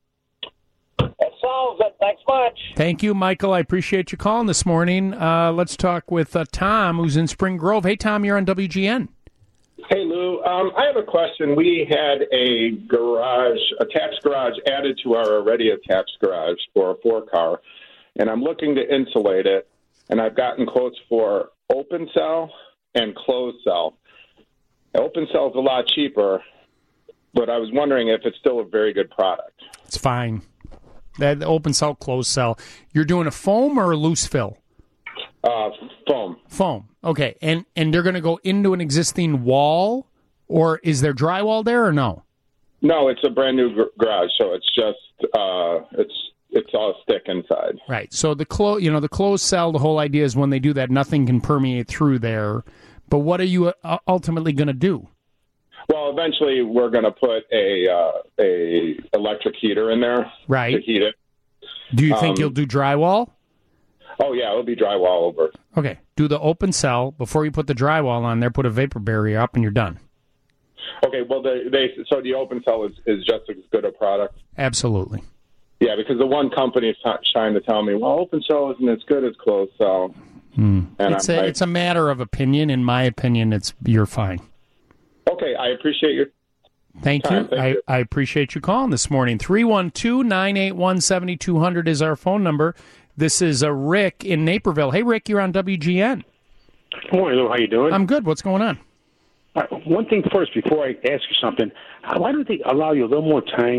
That solves it. Thanks much. Thank you, Michael. I appreciate you calling this morning. Uh, let's talk with uh, Tom, who's in Spring Grove. Hey, Tom, you're on W G N. Hey, Lou. Um, I have a question. We had a garage, attached garage added to our already attached garage for a four-car, and I'm looking to insulate it, and I've gotten quotes for open cell and closed cell. Open cell is a lot cheaper, but I was wondering if it's still a very good product. It's fine. That open cell, closed cell. You're doing a foam or a loose fill? Uh, foam. Foam. Okay, and and they're going to go into an existing wall, or is there drywall there or no? No, it's a brand new gr- garage, so it's just uh, it's it's all stick inside. Right. So the clo- you know, the closed cell. The whole idea is when they do that, nothing can permeate through there. But what are you uh, ultimately going to do? Well, eventually we're going to put a uh, a electric heater in there Right. to heat it. Do you think Um, you'll do drywall? Oh yeah, it'll be drywall over. Okay. Do the open cell before you put the drywall on there. Put a vapor barrier up, and you're done. Okay, well they, they so the open cell is, is just as good a product. Absolutely. Yeah, because the one company is t- trying to tell me, well, open cell isn't as good as closed cell. Hmm. And It's I'm a like- it's a matter of opinion. In my opinion, it's you're fine. Okay, I appreciate your. Thank Time, you. thank I, you. I appreciate you calling this morning. three one two, nine eight one, seven two zero zero is our phone number. This is uh, Rick in Naperville. Hey, Rick, you're on W G N. Good morning, Lou. How you doing? I'm good. What's going on? Uh, one thing first, before I ask you something, uh, why don't they allow you a little more time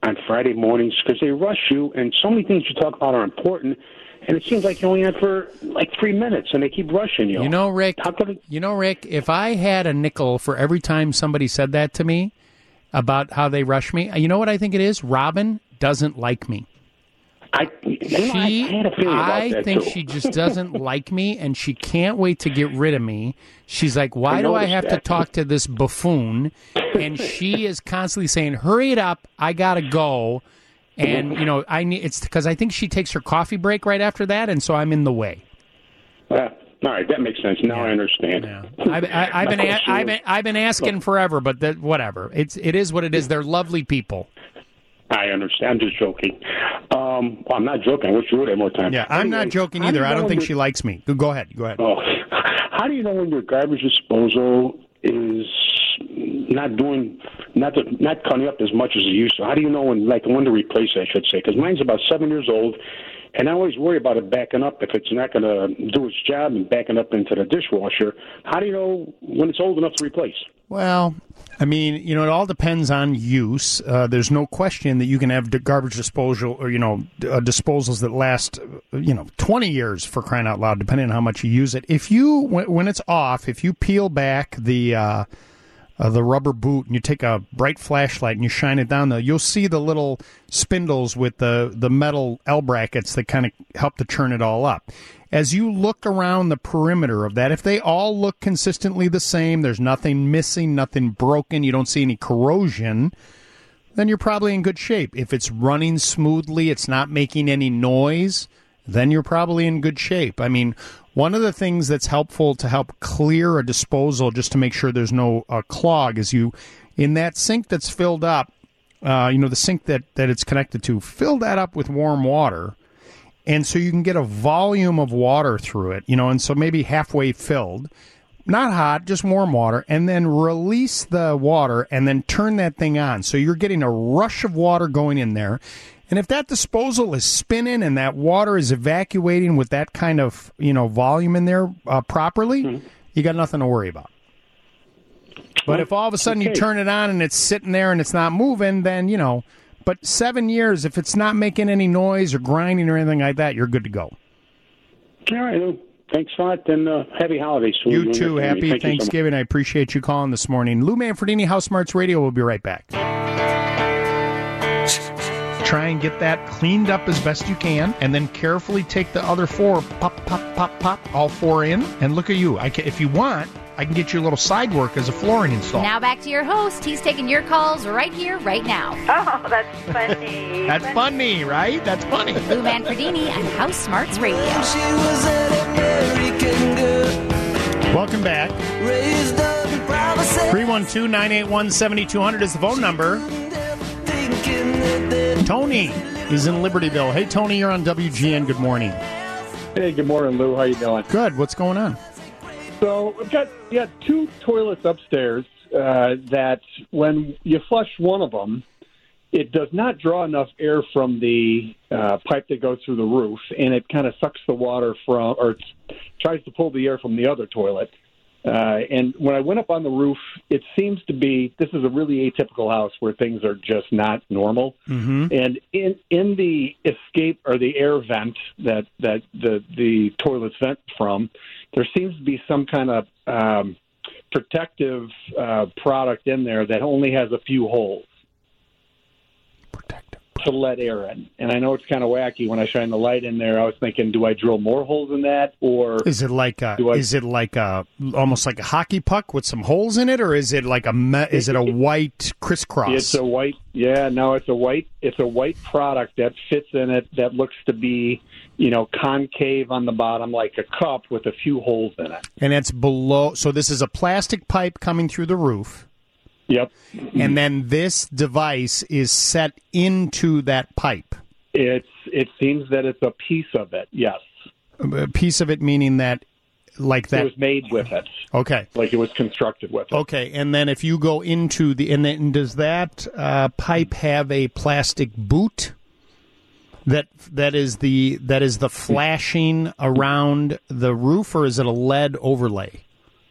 on Friday mornings because they rush you, and so many things you talk about are important, and it seems like you're only on for like three minutes, and they keep rushing you. You know, Rick. How could it- You know, Rick. If I had a nickel for every time somebody said that to me about how they rush me, you know what I think it is? Robin doesn't like me. I, you know, She, I had a feeling about I that, think too. she just doesn't like me, and she can't wait to get rid of me. She's like, why I do I noticed have to that. talk to this buffoon? And she is constantly saying, hurry it up, I gotta go. And, you know, I need it's because I think she takes her coffee break right after that, and so I'm in the way. Uh, all right, that makes sense. Now I understand. I've, I, I've been a, I've been I've been asking forever, but that, whatever. It's it is what it is. They're lovely people. I understand. I'm just joking. Um, well, I'm not joking. I wish you would have more time. Yeah, I'm not Anyway, joking how do either. you I don't know think when she likes me. Go- Go ahead. Go ahead. Oh, how do you know when your garbage disposal is not doing, not the, not cutting up as much as it used to? How do you know when, like, when to replace it, I should say? Because mine's about seven years old, and I always worry about it backing up if it's not going to do its job and backing up into the dishwasher. How do you know when it's old enough to replace? Well, I mean, you know, it all depends on use. Uh, there's no question that you can have d- garbage disposal or, you know, d- uh, disposals that last, uh, you know, twenty years for crying out loud, depending on how much you use it. If you, when, when it's off, if you peel back the uh, uh, the rubber boot and you take a bright flashlight and you shine it down there, you'll see the little spindles with the, the metal L brackets that kind of help to churn it all up. As you look around the perimeter of that, if they all look consistently the same, there's nothing missing, nothing broken, you don't see any corrosion, then you're probably in good shape. If it's running smoothly, it's not making any noise, then you're probably in good shape. I mean, one of the things that's helpful to help clear a disposal, just to make sure there's no uh, clog, is you, in that sink that's filled up, uh, you know, the sink that, that it's connected to, fill that up with warm water. And so you can get a volume of water through it, you know, and so maybe halfway filled, not hot, just warm water, and then release the water and then turn that thing on. So you're getting a rush of water going in there. And if that disposal is spinning and that water is evacuating with that kind of, you know, volume in there uh, properly, mm-hmm. you got nothing to worry about. But if all of a sudden okay. you turn it on and it's sitting there and it's not moving, then, you know, but seven years, if it's not making any noise or grinding or anything like that, you're good to go. All right. Well, thanks a lot, and uh, happy holidays. To you too. Happy Thank Thanksgiving. So I appreciate you calling this morning. Lou Manfredini, House Smarts Radio. We'll be right back. Try and get that cleaned up as best you can, and then carefully take the other four, pop, pop, pop, pop, all four in, and look at you. I can, if you want, I can get you a little side work as a flooring install. Now back to your host. He's taking your calls right here, right now. Oh, that's funny. That's funny, right? That's funny. Lou Manfredini and House Smarts Radio. Welcome back. three one two, nine eight one, seven two zero zero is the phone number. Tony is in Libertyville. Hey, Tony, you're on W G N. Good morning. Hey, good morning, Lou. How you doing? Good. What's going on? So we've got, you got two toilets upstairs uh, that when you flush one of them, it does not draw enough air from the uh, pipe that goes through the roof, and it kind of sucks the water from, or tries to pull the air from the other toilet. Uh, and when I went up on the roof, it seems to be, this is a really atypical house where things are just not normal. Mm-hmm. And in in the escape or the air vent that, that the, the toilets vent from, there seems to be some kind of um, protective uh, product in there that only has a few holes. Protective. To let air in. And I know it's kind of wacky. When I shine the light in there, I was thinking, do I drill more holes in that, or is it like a I, is it like a almost like a hockey puck with some holes in it, or is it like a me, is it a white crisscross? It's a white. Yeah, no, it's a white. It's a white product that fits in it that looks to be, you know, concave on the bottom like a cup with a few holes in it. And it's below. So this is a plastic pipe coming through the roof. Yep. And then this device is set into that pipe. It's. It seems that it's a piece of it, yes. A piece of it meaning that, like that. It was made with it. Okay. Like it was constructed with it. Okay, and then if you go into the, and then does that uh, pipe have a plastic boot? That that is the that is the flashing around the roof, or is it a lead overlay?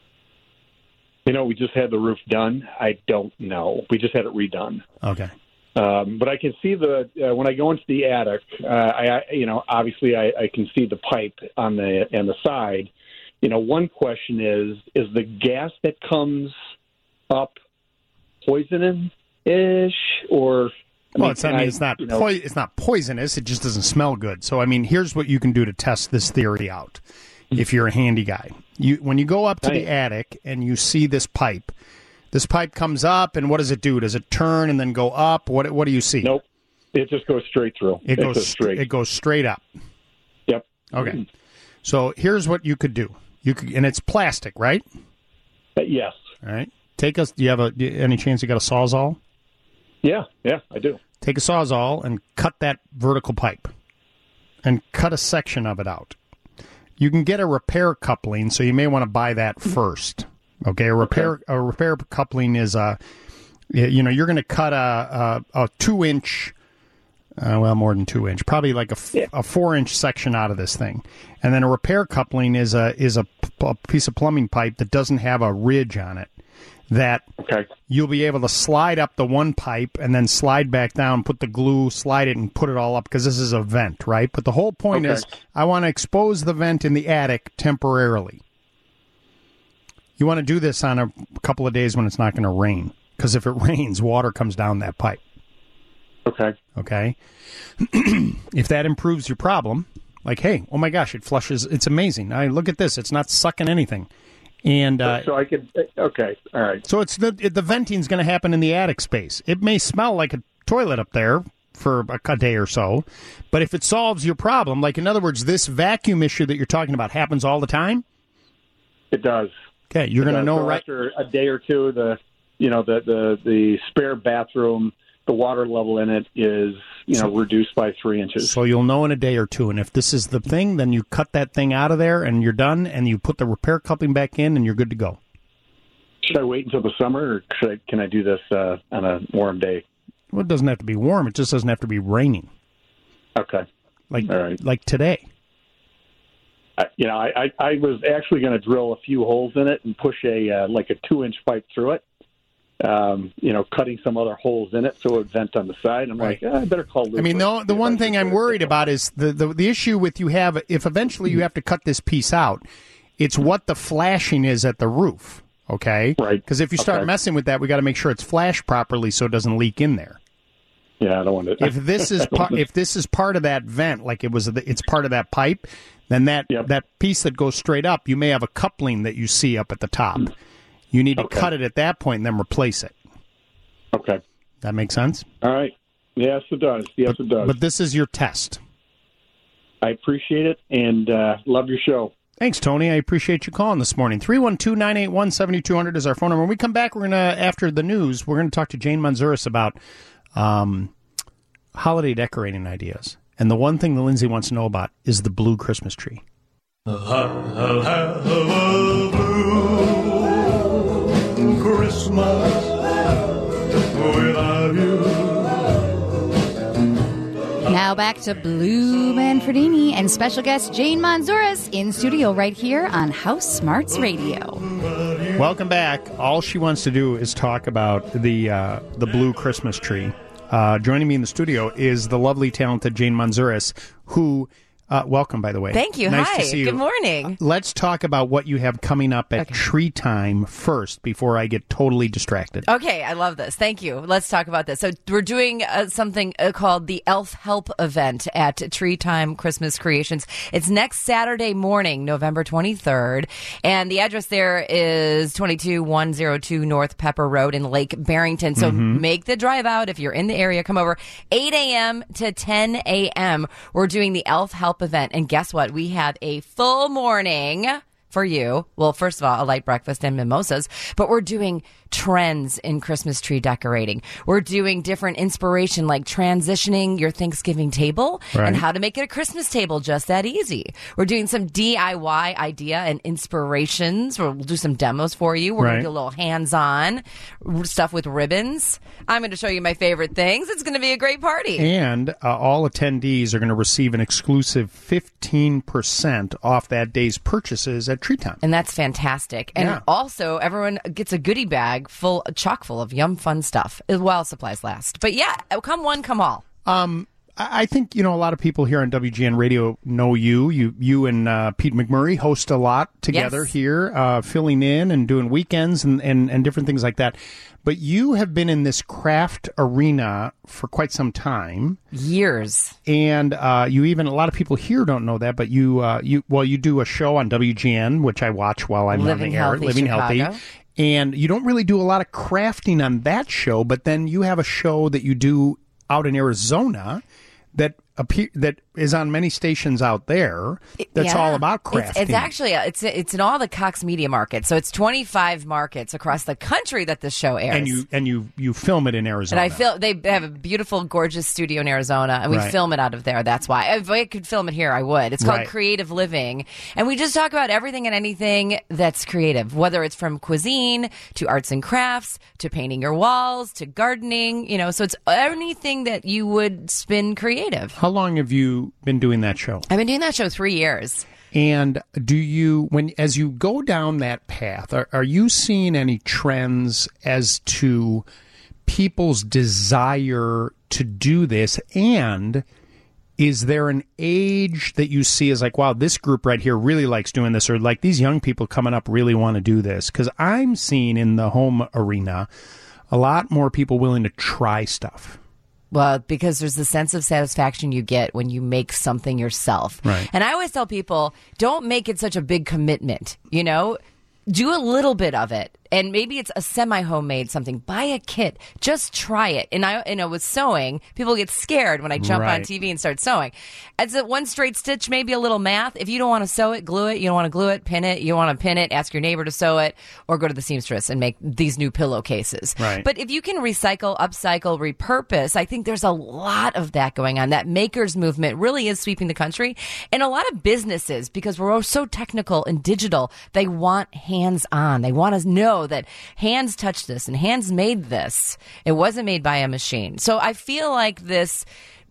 You know, we just had the roof done. I don't know. We just had it redone. Okay. Um, but I can see the uh, when I go into the attic. Uh, I, I you know obviously I, I can see the pipe on the on the side. You know, one question is: is the gas that comes up poisonous-ish, or? I Well, mean, it's, I mean, I, it's not you know, poi- it's not poisonous. It just doesn't smell good. So, I mean, here's what you can do to test this theory out. If you're a handy guy, you when you go up to the attic and you see this pipe, this pipe comes up, and what does it do? Does it turn and then go up? What what do you see? Nope, it just goes straight through. It It's goes just straight. It goes straight up. Yep. Okay. So here's what you could do. You could, and it's plastic, right? Uh, yes. All right. Take us. Do you have a do you- any chance you got a sawzall? Yeah, yeah, I do. Take a sawzall and cut that vertical pipe, and cut a section of it out. You can get a repair coupling, so you may want to buy that first. Okay, a repair okay. a repair coupling is a, you know, you're going to cut a a, a two inch, uh, well more than two inch, probably like a, yeah. a four inch section out of this thing, and then a repair coupling is a is a, a piece of plumbing pipe that doesn't have a ridge on it. That okay. you'll be able to slide up the one pipe and then slide back down, put the glue, slide it, and put it all up because this is a vent, right? But the whole point okay. is I want to expose the vent in the attic temporarily. You want to do this on a couple of days when it's not going to rain because if it rains, water comes down that pipe. Okay. Okay. If that improves your problem, like, hey, oh my gosh, it flushes. It's amazing. I look at this. It's not sucking anything. And uh, so I could okay, all right. So it's the the venting's going to happen in the attic space. It may smell like a toilet up there for a, a day or so, but if it solves your problem, like in other words, this vacuum issue that you're talking about happens all the time. It does. Okay, you're going to know so right after a day or two. The you know the the the spare bathroom, the water level in it is you know so, reduced by three inches. So you'll know in a day or two. And if this is the thing, then you cut that thing out of there and you're done, and you put the repair coupling back in, and you're good to go. Should I wait until the summer, or should I, can I do this uh, on a warm day? Well, it doesn't have to be warm. It just doesn't have to be raining. Okay. Like all right. like today. I, you know, I, I, I was actually going to drill a few holes in it and push a uh, like a two inch pipe through it. Um, you know, cutting some other holes in it so it would vent on the side. I'm right. like, oh, I better call Luke. I mean, the, the one thing I'm worried about is the, the, the issue with you have, if eventually you have to cut this piece out, it's what the flashing is at the roof, okay? Right. Because if you start okay. messing with that, we got to make sure it's flashed properly so it doesn't leak in there. Yeah, I don't want to. If this is par- if this is part of that vent, like it was, it's part of that pipe, then that yep. that piece that goes straight up, you may have a coupling that you see up at the top. You need to okay. cut it at that point and then replace it. Okay. That makes sense? All right. Yes, it does. Yes, but, it does. But this is your test. I appreciate it and uh, love your show. Thanks, Tony. I appreciate you calling this morning. three one two, nine eight one, seven two zero zero is our phone number. When we come back, we're going to, after the news, we're going to talk to Jane Manzuris about um, holiday decorating ideas. And the one thing that Lindsay wants to know about is the blue Christmas tree. I'll have a blue Christmas without you. Now back to Blue Manfredini and special guest Jane Manzuris in studio right here on House Smarts Radio. Welcome back. All she wants to do is talk about the uh, the blue Christmas tree. Uh, joining me in the studio is the lovely, talented Jane Manzuris, who, uh, welcome, by the way. Thank you. Nice Hi. to see you. Good morning. Uh, let's talk about what you have coming up at okay. Tree Time first before I get totally distracted. Okay, I love this. Thank you. Let's talk about this. So we're doing uh, something uh, called the Elf Help event at Tree Time Christmas Creations. It's next Saturday morning, November twenty-third, and the address there is twenty-two one oh two North Pepper Road in Lake Barrington. So Mm-hmm. make the drive out. If you're in the area, come over. eight a.m. to ten a.m. We're doing the Elf Help event, and guess what? We have a full morning for you. Well, first of all, a light breakfast and mimosas, but we're doing trends in Christmas tree decorating. We're doing different inspiration, like transitioning your Thanksgiving table right. and how to make it a Christmas table just that easy. We're doing some D I Y idea and inspirations. We'll do some demos for you. We're right. going to do a little hands-on stuff with ribbons. I'm going to show you my favorite things. It's going to be a great party. And uh, all attendees are going to receive an exclusive fifteen percent off that day's purchases at Tree Time. And that's fantastic. And yeah. also, everyone gets a goodie bag bag full, chock full of yum fun stuff while supplies last. But yeah, come one, come all. Um, I I think, you know, a lot of people here on W G N Radio know you. You you and uh, Pete McMurray host a lot together Yes. here, uh, filling in and doing weekends and, and, and different things like that. But you have been in this craft arena for quite some time. Years. And uh, you even, a lot of people here don't know that, but you, uh, you well, you do a show on W G N, which I watch while I'm Living on the air, Healthy Living Chicago. Healthy. And you don't really do a lot of crafting on that show, but then you have a show that you do out in Arizona that appear that is on many stations out there. That's Yeah. all about crafting. It's, it's actually it's it's in all the Cox Media markets. So it's twenty-five markets across the country that this show airs. and you and you you film it in Arizona. And I feel they have a beautiful, gorgeous studio in Arizona, and we Right. film it out of there. That's why. If I could film it here, I would. It's called Right. Creative Living, and we just talk about everything and anything that's creative, whether it's from cuisine to arts and crafts to painting your walls to gardening. You know, so it's anything that you would spin creative. How long have you been doing that show? I've been doing that show three years. And do you, when as you go down that path, are, are you seeing any trends as to people's desire to do this? And is there an age that you see as like, wow, this group right here really likes doing this, or like these young people coming up really want to do this? Because I'm seeing in the home arena a lot more people willing to try stuff. Well, because there's the sense of satisfaction you get when you make something yourself. Right. And I always tell people, don't make it such a big commitment, you know? Do a little bit of it. And maybe it's a semi-homemade something. Buy a kit. Just try it. And I, you know, with sewing, people get scared when I jump on Right. T V and start sewing. It's a one straight stitch, maybe a little math. If you don't want to sew it, glue it. You don't want to glue it, pin it. You want to pin it, ask your neighbor to sew it, or go to the seamstress and make these new pillowcases. Right. But if you can recycle, upcycle, repurpose, I think there's a lot of that going on. That makers movement really is sweeping the country. And a lot of businesses, because we're all so technical and digital, they want hands-on. They want to know that hands touched this and hands made this. It wasn't made by a machine. So I feel like this,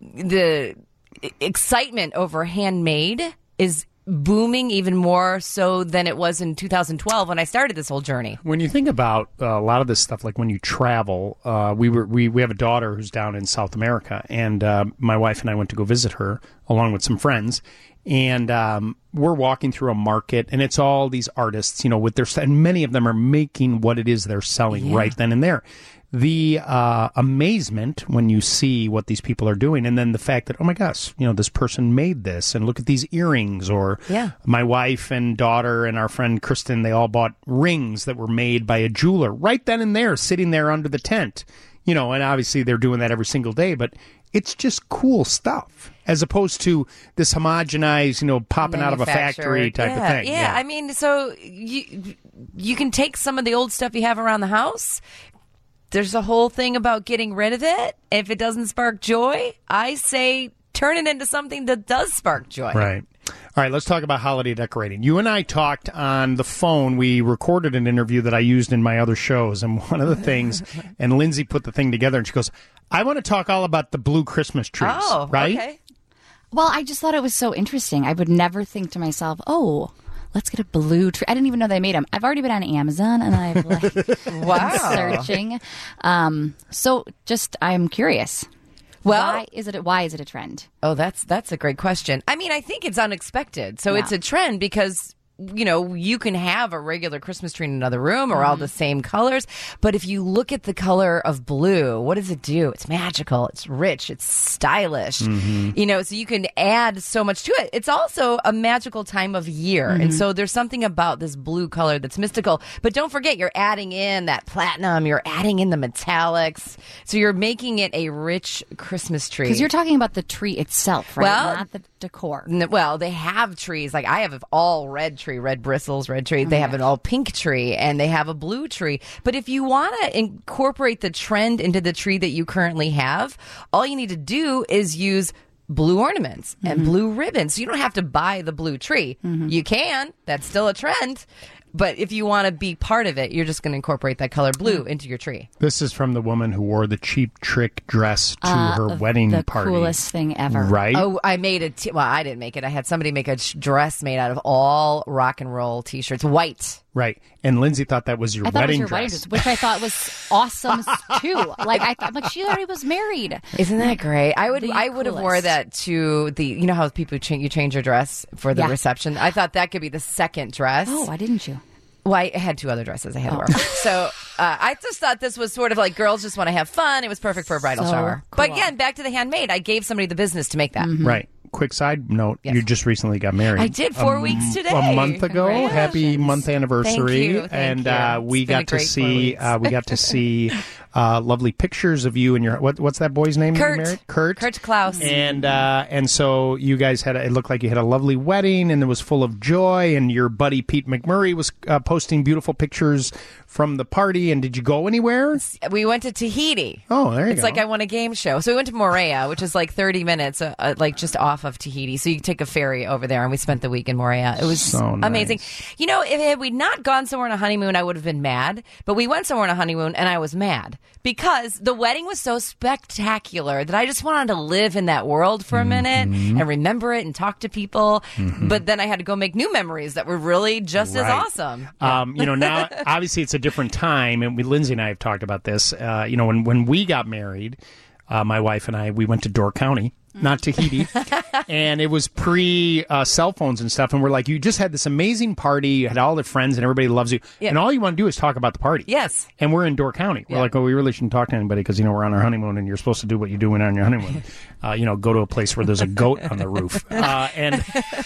the excitement over handmade is booming even more so than it was in two thousand twelve when I started this whole journey. When you think about uh, a lot of this stuff, like when you travel, uh, we were we, we have a daughter who's down in South America, and uh, my wife and I went to go visit her along with some friends, and um, we're walking through a market, and it's all these artists, you know, with their and many of them are making what it is they're selling Yeah. right then and there. The uh, amazement when you see what these people are doing, and then the fact that, oh my gosh, you know, this person made this, and look at these earrings. Or Yeah. my wife and daughter and our friend Kristen, they all bought rings that were made by a jeweler right then and there, sitting there under the tent. You know, and obviously they're doing that every single day, but it's just cool stuff as opposed to this homogenized, you know, popping out of a factory type yeah, of thing. Yeah, I mean, so you you can take some of the old stuff you have around the house. There's a whole thing about getting rid of it. If it doesn't spark joy, I say turn it into something that does spark joy. Right. All right, let's talk about holiday decorating. You and I talked on the phone. We recorded an interview that I used in my other shows, and one of the things, and Lindsay put the thing together, and she goes, I want to talk all about the blue Christmas trees, Oh, right? okay. Well, I just thought it was so interesting. I would never think to myself, oh, let's get a blue tree. I didn't even know they made them. I've already been on Amazon, and I've like Wow. searching. Um, so just, I'm curious. Well, why is it? A, why is it a trend? Oh, that's that's a great question. I mean, I think it's unexpected. So Yeah. it's a trend because, you know, you can have a regular Christmas tree in another room or all the same colors. But if you look at the color of blue, what does it do? It's magical. It's rich. It's stylish. Mhm. You know, so you can add so much to it. It's also a magical time of year. Mhm. And so there's something about this blue color that's mystical. But don't forget, you're adding in that platinum. You're adding in the metallics. So you're making it a rich Christmas tree. Because you're talking about the tree itself, right? Well, Not the decor. N- Well, they have trees. Like I have an all red tree, red bristles, red tree. They have an all pink tree and they have a blue tree. But if you want to incorporate the trend into the tree that you currently have, all you need to do is use blue ornaments and blue ribbons. So you don't have to buy the blue tree. You can. That's still a trend. But if you want to be part of it, you're just going to incorporate that color blue into your tree. This is from the woman who wore the Cheap Trick dress to Uh, her wedding the party. coolest thing ever. Right? Oh, I made it. T- well, I didn't make it. I had somebody make a sh- dress made out of all rock and roll T-shirts, white. Right. And Lindsay thought that was your I thought wedding it was your dress. wedding dress, which I thought was awesome too. Like I thought, like she already was married. Isn't that great? I would, The I would have wore coolest. that to the. You know how people change, you change your dress for the Yeah. reception. I thought that could be the second dress. Oh, why didn't you? Well, I had two other dresses I had to Oh. wear. So uh, I just thought this was sort of like girls just want to have fun. It was perfect for a bridal So shower. cool. But again, back to the handmade. I gave somebody the business to make that. Right. Quick side note, Yes. you just recently got married. I did four A weeks m- today. A month ago. Happy month anniversary. Thank you, thank and you. Uh, we It's been a got to great four see weeks. uh, we got to see uh, lovely pictures of you and your what, what's that boy's name? Kurt. You married? Kurt. Kurt Klaus. And uh, and so you guys had a, it looked like you had a lovely wedding and it was full of joy, and your buddy Pete McMurray was uh, posting beautiful pictures from the party. And did you go anywhere? We went to Tahiti. Oh, there you it's go. like I won a game show. So we went to Moorea, which is like thirty minutes, uh, uh, like just off of Tahiti. So you take a ferry over there, and we spent the week in Moorea. It was So nice. amazing. You know, if had we not gone somewhere on a honeymoon, I would have been mad. But we went somewhere on a honeymoon, and I was mad because the wedding was so spectacular that I just wanted to live in that world for a minute Mm-hmm. and remember it and talk to people. But then I had to go make new memories that were really just Right. as awesome. Um, you know, now obviously it's a different time, and we, Lindsay and I have talked about this. Uh, you know, when when we got married, uh, my wife and I, we went to Door County, not Tahiti, and it was pre uh, cell phones and stuff. And we're like, you just had this amazing party, you had all the friends, and everybody loves you, Yeah. and all you want to do is talk about the party. Yes. And we're in Door County. We're Yeah. like, oh, we really shouldn't talk to anybody because, you know, we're on our honeymoon, and you're supposed to do what you do when you're on your honeymoon. uh, you know, go to a place where there's a goat on the roof. Uh, and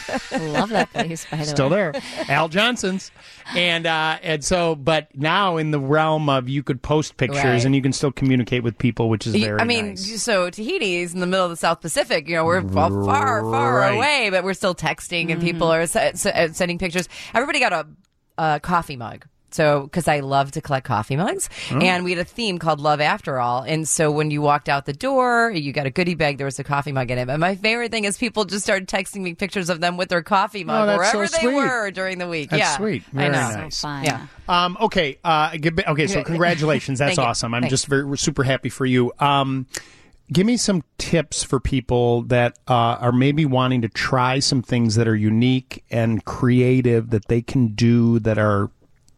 Love that place, by the still way. there, Al Johnson's, and uh, and so, but now in the realm of you could post pictures Right. and you can still communicate with people, which is You- very I mean, nice. so Tahiti is in the middle of the South Pacific. You know, we're far, far, far Right. away, but we're still texting, and people are se- se- sending pictures. Everybody got a, a coffee mug. So, because I love to collect coffee mugs, Oh. and we had a theme called Love After All. And so, when you walked out the door, you got a goodie bag. There was a coffee mug in it. But my favorite thing is people just started texting me pictures of them with their coffee mug Oh, that's so wherever they sweet. were during the week. That's yeah, sweet. I Very know. nice. So fun. Yeah. Um, okay, uh, good- okay. So congratulations, that's Thank you. awesome. I'm Thanks. just very we're super happy for you. Um, give me some tips for people that uh, are maybe wanting to try some things that are unique and creative that they can do that are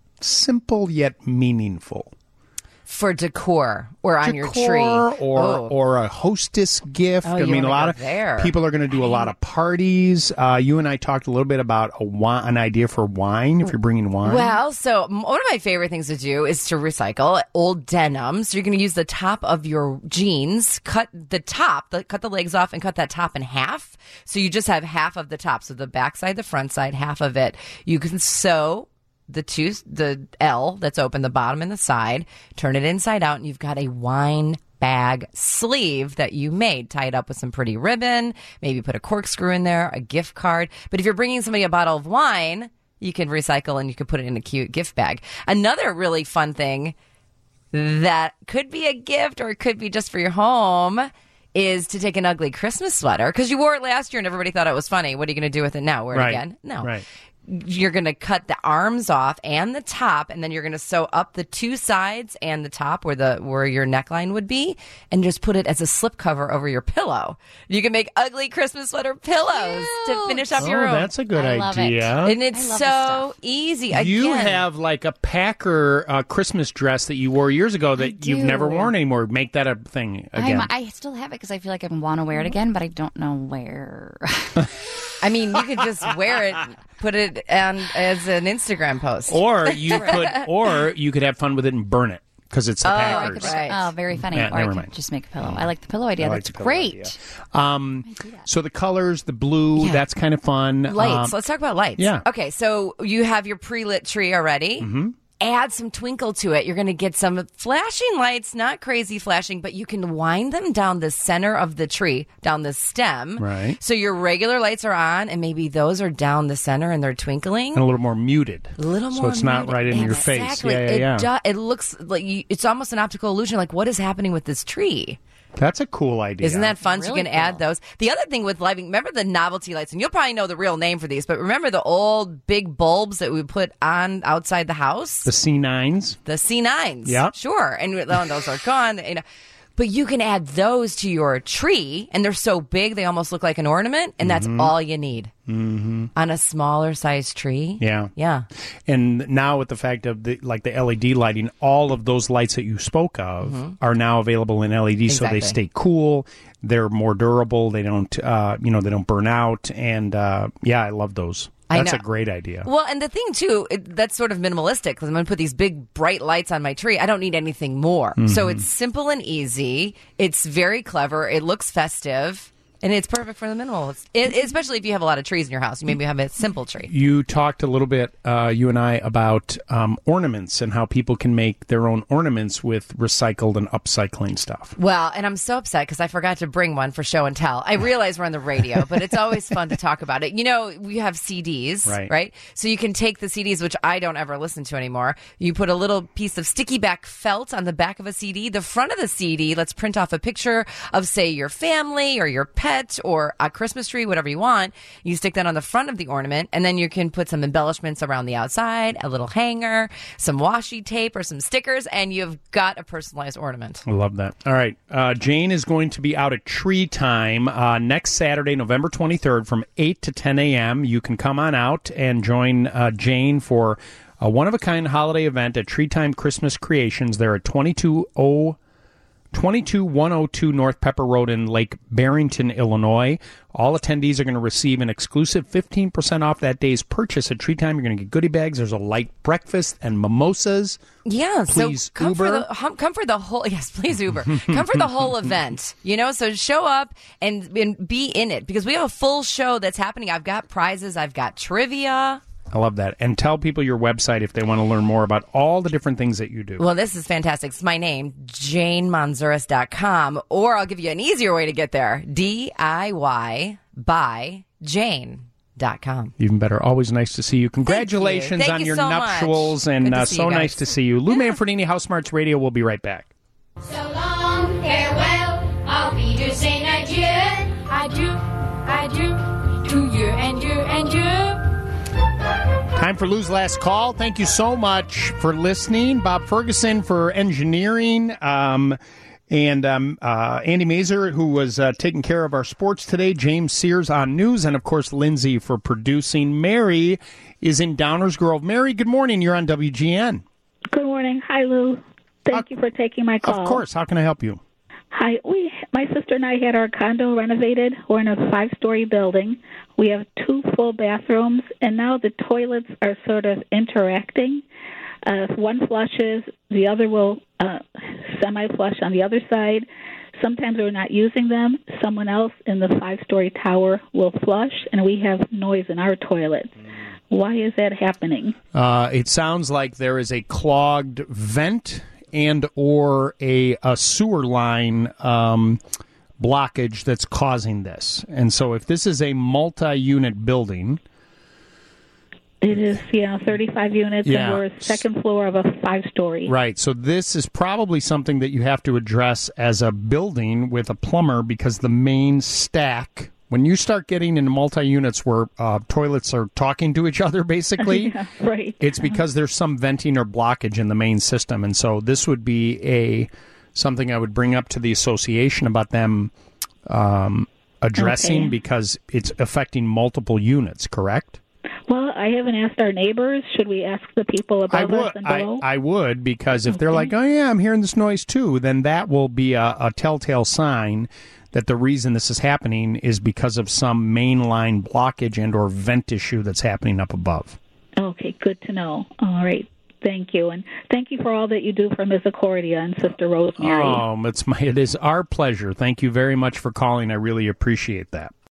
simple yet meaningful. For decor or on your Decor tree. or Oh. or a hostess gift. Oh, I you mean, a wanna lot go of there. people are going to do a lot of parties. Uh, you and I talked a little bit about a wi- an idea for wine if you're bringing wine. Well, so m- one of my favorite things to do is to recycle old denim. So you're going to use the top of your jeans, cut the top, the, cut the legs off, and cut that top in half. So you just have half of the top. So the back side, the front side, half of it. You can sew the two, the L that's open, the bottom and the side, turn it inside out, and you've got a wine bag sleeve that you made. Tie it up with some pretty ribbon, maybe put a corkscrew in there, a gift card. But if you're bringing somebody a bottle of wine, you can recycle and you can put it in a cute gift bag. Another really fun thing that could be a gift or it could be just for your home is to take an ugly Christmas sweater, because you wore it last year and everybody thought it was funny. What are you going to do with it now? Wear it Right. again? No. Right. You're going to cut the arms off and the top, and then you're going to sew up the two sides and the top where the where your neckline would be, and just put it as a slip cover over your pillow. You can make ugly Christmas sweater pillows to finish up Oh, your room. that's a good I love it. idea. And it's I love this so stuff. easy. You Again, have like a Packer uh, Christmas dress that you wore years ago that you've do. never worn anymore. Make that a thing again. I'm, I still have it because I feel like I want to wear it again, but I don't know where. I mean, you could just wear it, put it on as an Instagram post. or you could, or you could have fun with it and burn it because it's the Oh, I Packers. could- Right. Oh, very funny. Yeah, or I never could mind. just make a pillow. I like the pillow idea. I like That's the pillow great. idea. Um, so the colors, the blue, Yeah. that's kind of fun. Lights. Um, Let's talk about lights. yeah. Okay, so you have your pre-lit tree already. Mm-hmm. Add some twinkle to it. You're going to get some flashing lights, not crazy flashing, but you can wind them down the center of the tree, down the stem. Right. So your regular lights are on, and maybe those are down the center and they're twinkling. and a little more muted. A little so more it's not muted. right in your Exactly. face. Yeah, yeah, yeah. It, do- it looks like you, it's almost an optical illusion. Like, what is happening with this tree? That's a cool idea. Isn't that fun? So Really you can cool. add those. The other thing with lighting, remember the novelty lights, and you'll probably know the real name for these, but remember the old big bulbs that we put on outside the house? The C nines? The C nines. Yeah. Sure. And well, those are gone. You know. But you can add those to your tree, and they're so big they almost look like an ornament, and that's Mhm. all you need Mm-hmm. on a smaller size tree. Yeah. Yeah. And now with the fact of the like the L E D lighting, all of those lights that you spoke of Mhm. are now available in L E D, so they Exactly. stay cool. They're more durable. They don't, uh, you know, they don't burn out. And uh, yeah, I love those. I That's know. a great idea. Well, and the thing, too, it, that's sort of minimalistic because I'm going to put these big, bright lights on my tree. I don't need anything more. So Mhm. it's simple and easy. It's very clever. It looks festive. And it's perfect for the minimalists, it, especially if you have a lot of trees in your house. You maybe have a simple tree. You talked a little bit, uh, you and I, about um, ornaments and how people can make their own ornaments with recycled and upcycling stuff. Well, and I'm so upset because I forgot to bring one for show and tell. I realize we're on the radio, but it's always fun to talk about it. You know, we have C Ds, Right. right? So you can take the C Ds, which I don't ever listen to anymore. You put a little piece of sticky back felt on the back of a C D. The front of the C D, let's print off a picture of, say, your family or your pet or a Christmas tree, whatever you want. You stick that on the front of the ornament, and then you can put some embellishments around the outside, a little hanger, some washi tape or some stickers, and you've got a personalized ornament. I love that. All right. Uh, Jane is going to be out at Tree Time uh, next Saturday, November twenty-third from eight to ten a.m. You can come on out and join uh, Jane for a one-of-a-kind holiday event at Tree Time Christmas Creations. They're at twenty-two one oh two North Pepper Road in Lake Barrington, Illinois. All attendees are going to receive an exclusive fifteen percent off that day's purchase at Tree Time. You're going to get goodie bags. There's a light breakfast and mimosas. Yeah, Please so come Uber. for the hum, come for the whole yes, please Uber. Come for the whole event. You know, so show up and, and be in it because we have a full show that's happening. I've got prizes, I've got trivia. I love that. And tell people your website if they want to learn more about all the different things that you do. Well, this is fantastic. It's my name, jane manzuris dot com, or I'll give you an easier way to get there, D I Y by Jane dot com. Even better. Always nice to see you. Congratulations Thank on you your so nuptials. much. And Good to uh, see so you guys. nice to see you. Lou Manfredini, House Smarts Radio. We'll be right back. So long, farewell, auf Wiedersehen, adieu. Adieu, adieu, to you and you and you. Time for Lou's last call. Thank you so much for listening. Bob Ferguson for engineering. Um, and um, uh, Andy Mazer, who was uh, taking care of our sports today. James Sears on news. And, of course, Lindsay for producing. Mary is in Downers Grove. Mary, good morning. You're on W G N. Good morning. Hi, Lou. Thank you for taking my call. Of course. How can I help you? Hi. We, my sister and I had our condo renovated. We're in a five-story building. We have two full bathrooms, and now the toilets are sort of interacting. Uh, if one flushes, the other will uh, semi-flush on the other side. Sometimes we're not using them. Someone else in the five-story tower will flush, and we have noise in our toilet. Why is that happening? Uh, it sounds like there is a clogged vent and or a, a sewer line um, blockage that's causing this. And so if this is a multi-unit building... It is, yeah, thirty-five units, Yeah. and we're a second floor of a five-story. Right, so this is probably something that you have to address as a building with a plumber because the main stack, when you start getting into multi-units where uh, toilets are talking to each other, basically, Yeah, right. it's because there's some venting or blockage in the main system. And so this would be a something I would bring up to the association about them um, addressing Okay. because it's affecting multiple units, correct? Well, I haven't asked our neighbors. Should we ask the people above I us would, and I, below? I would, because if they're like, oh, yeah, I'm hearing this noise too, then that will be a, a telltale sign that the reason this is happening is because of some mainline blockage and or vent issue that's happening up above. Okay, good to know. All right. Thank you. And thank you for all that you do for Misericordia and Sister Rosemary. Oh, it's my, it is our pleasure. Thank you very much for calling. I really appreciate that.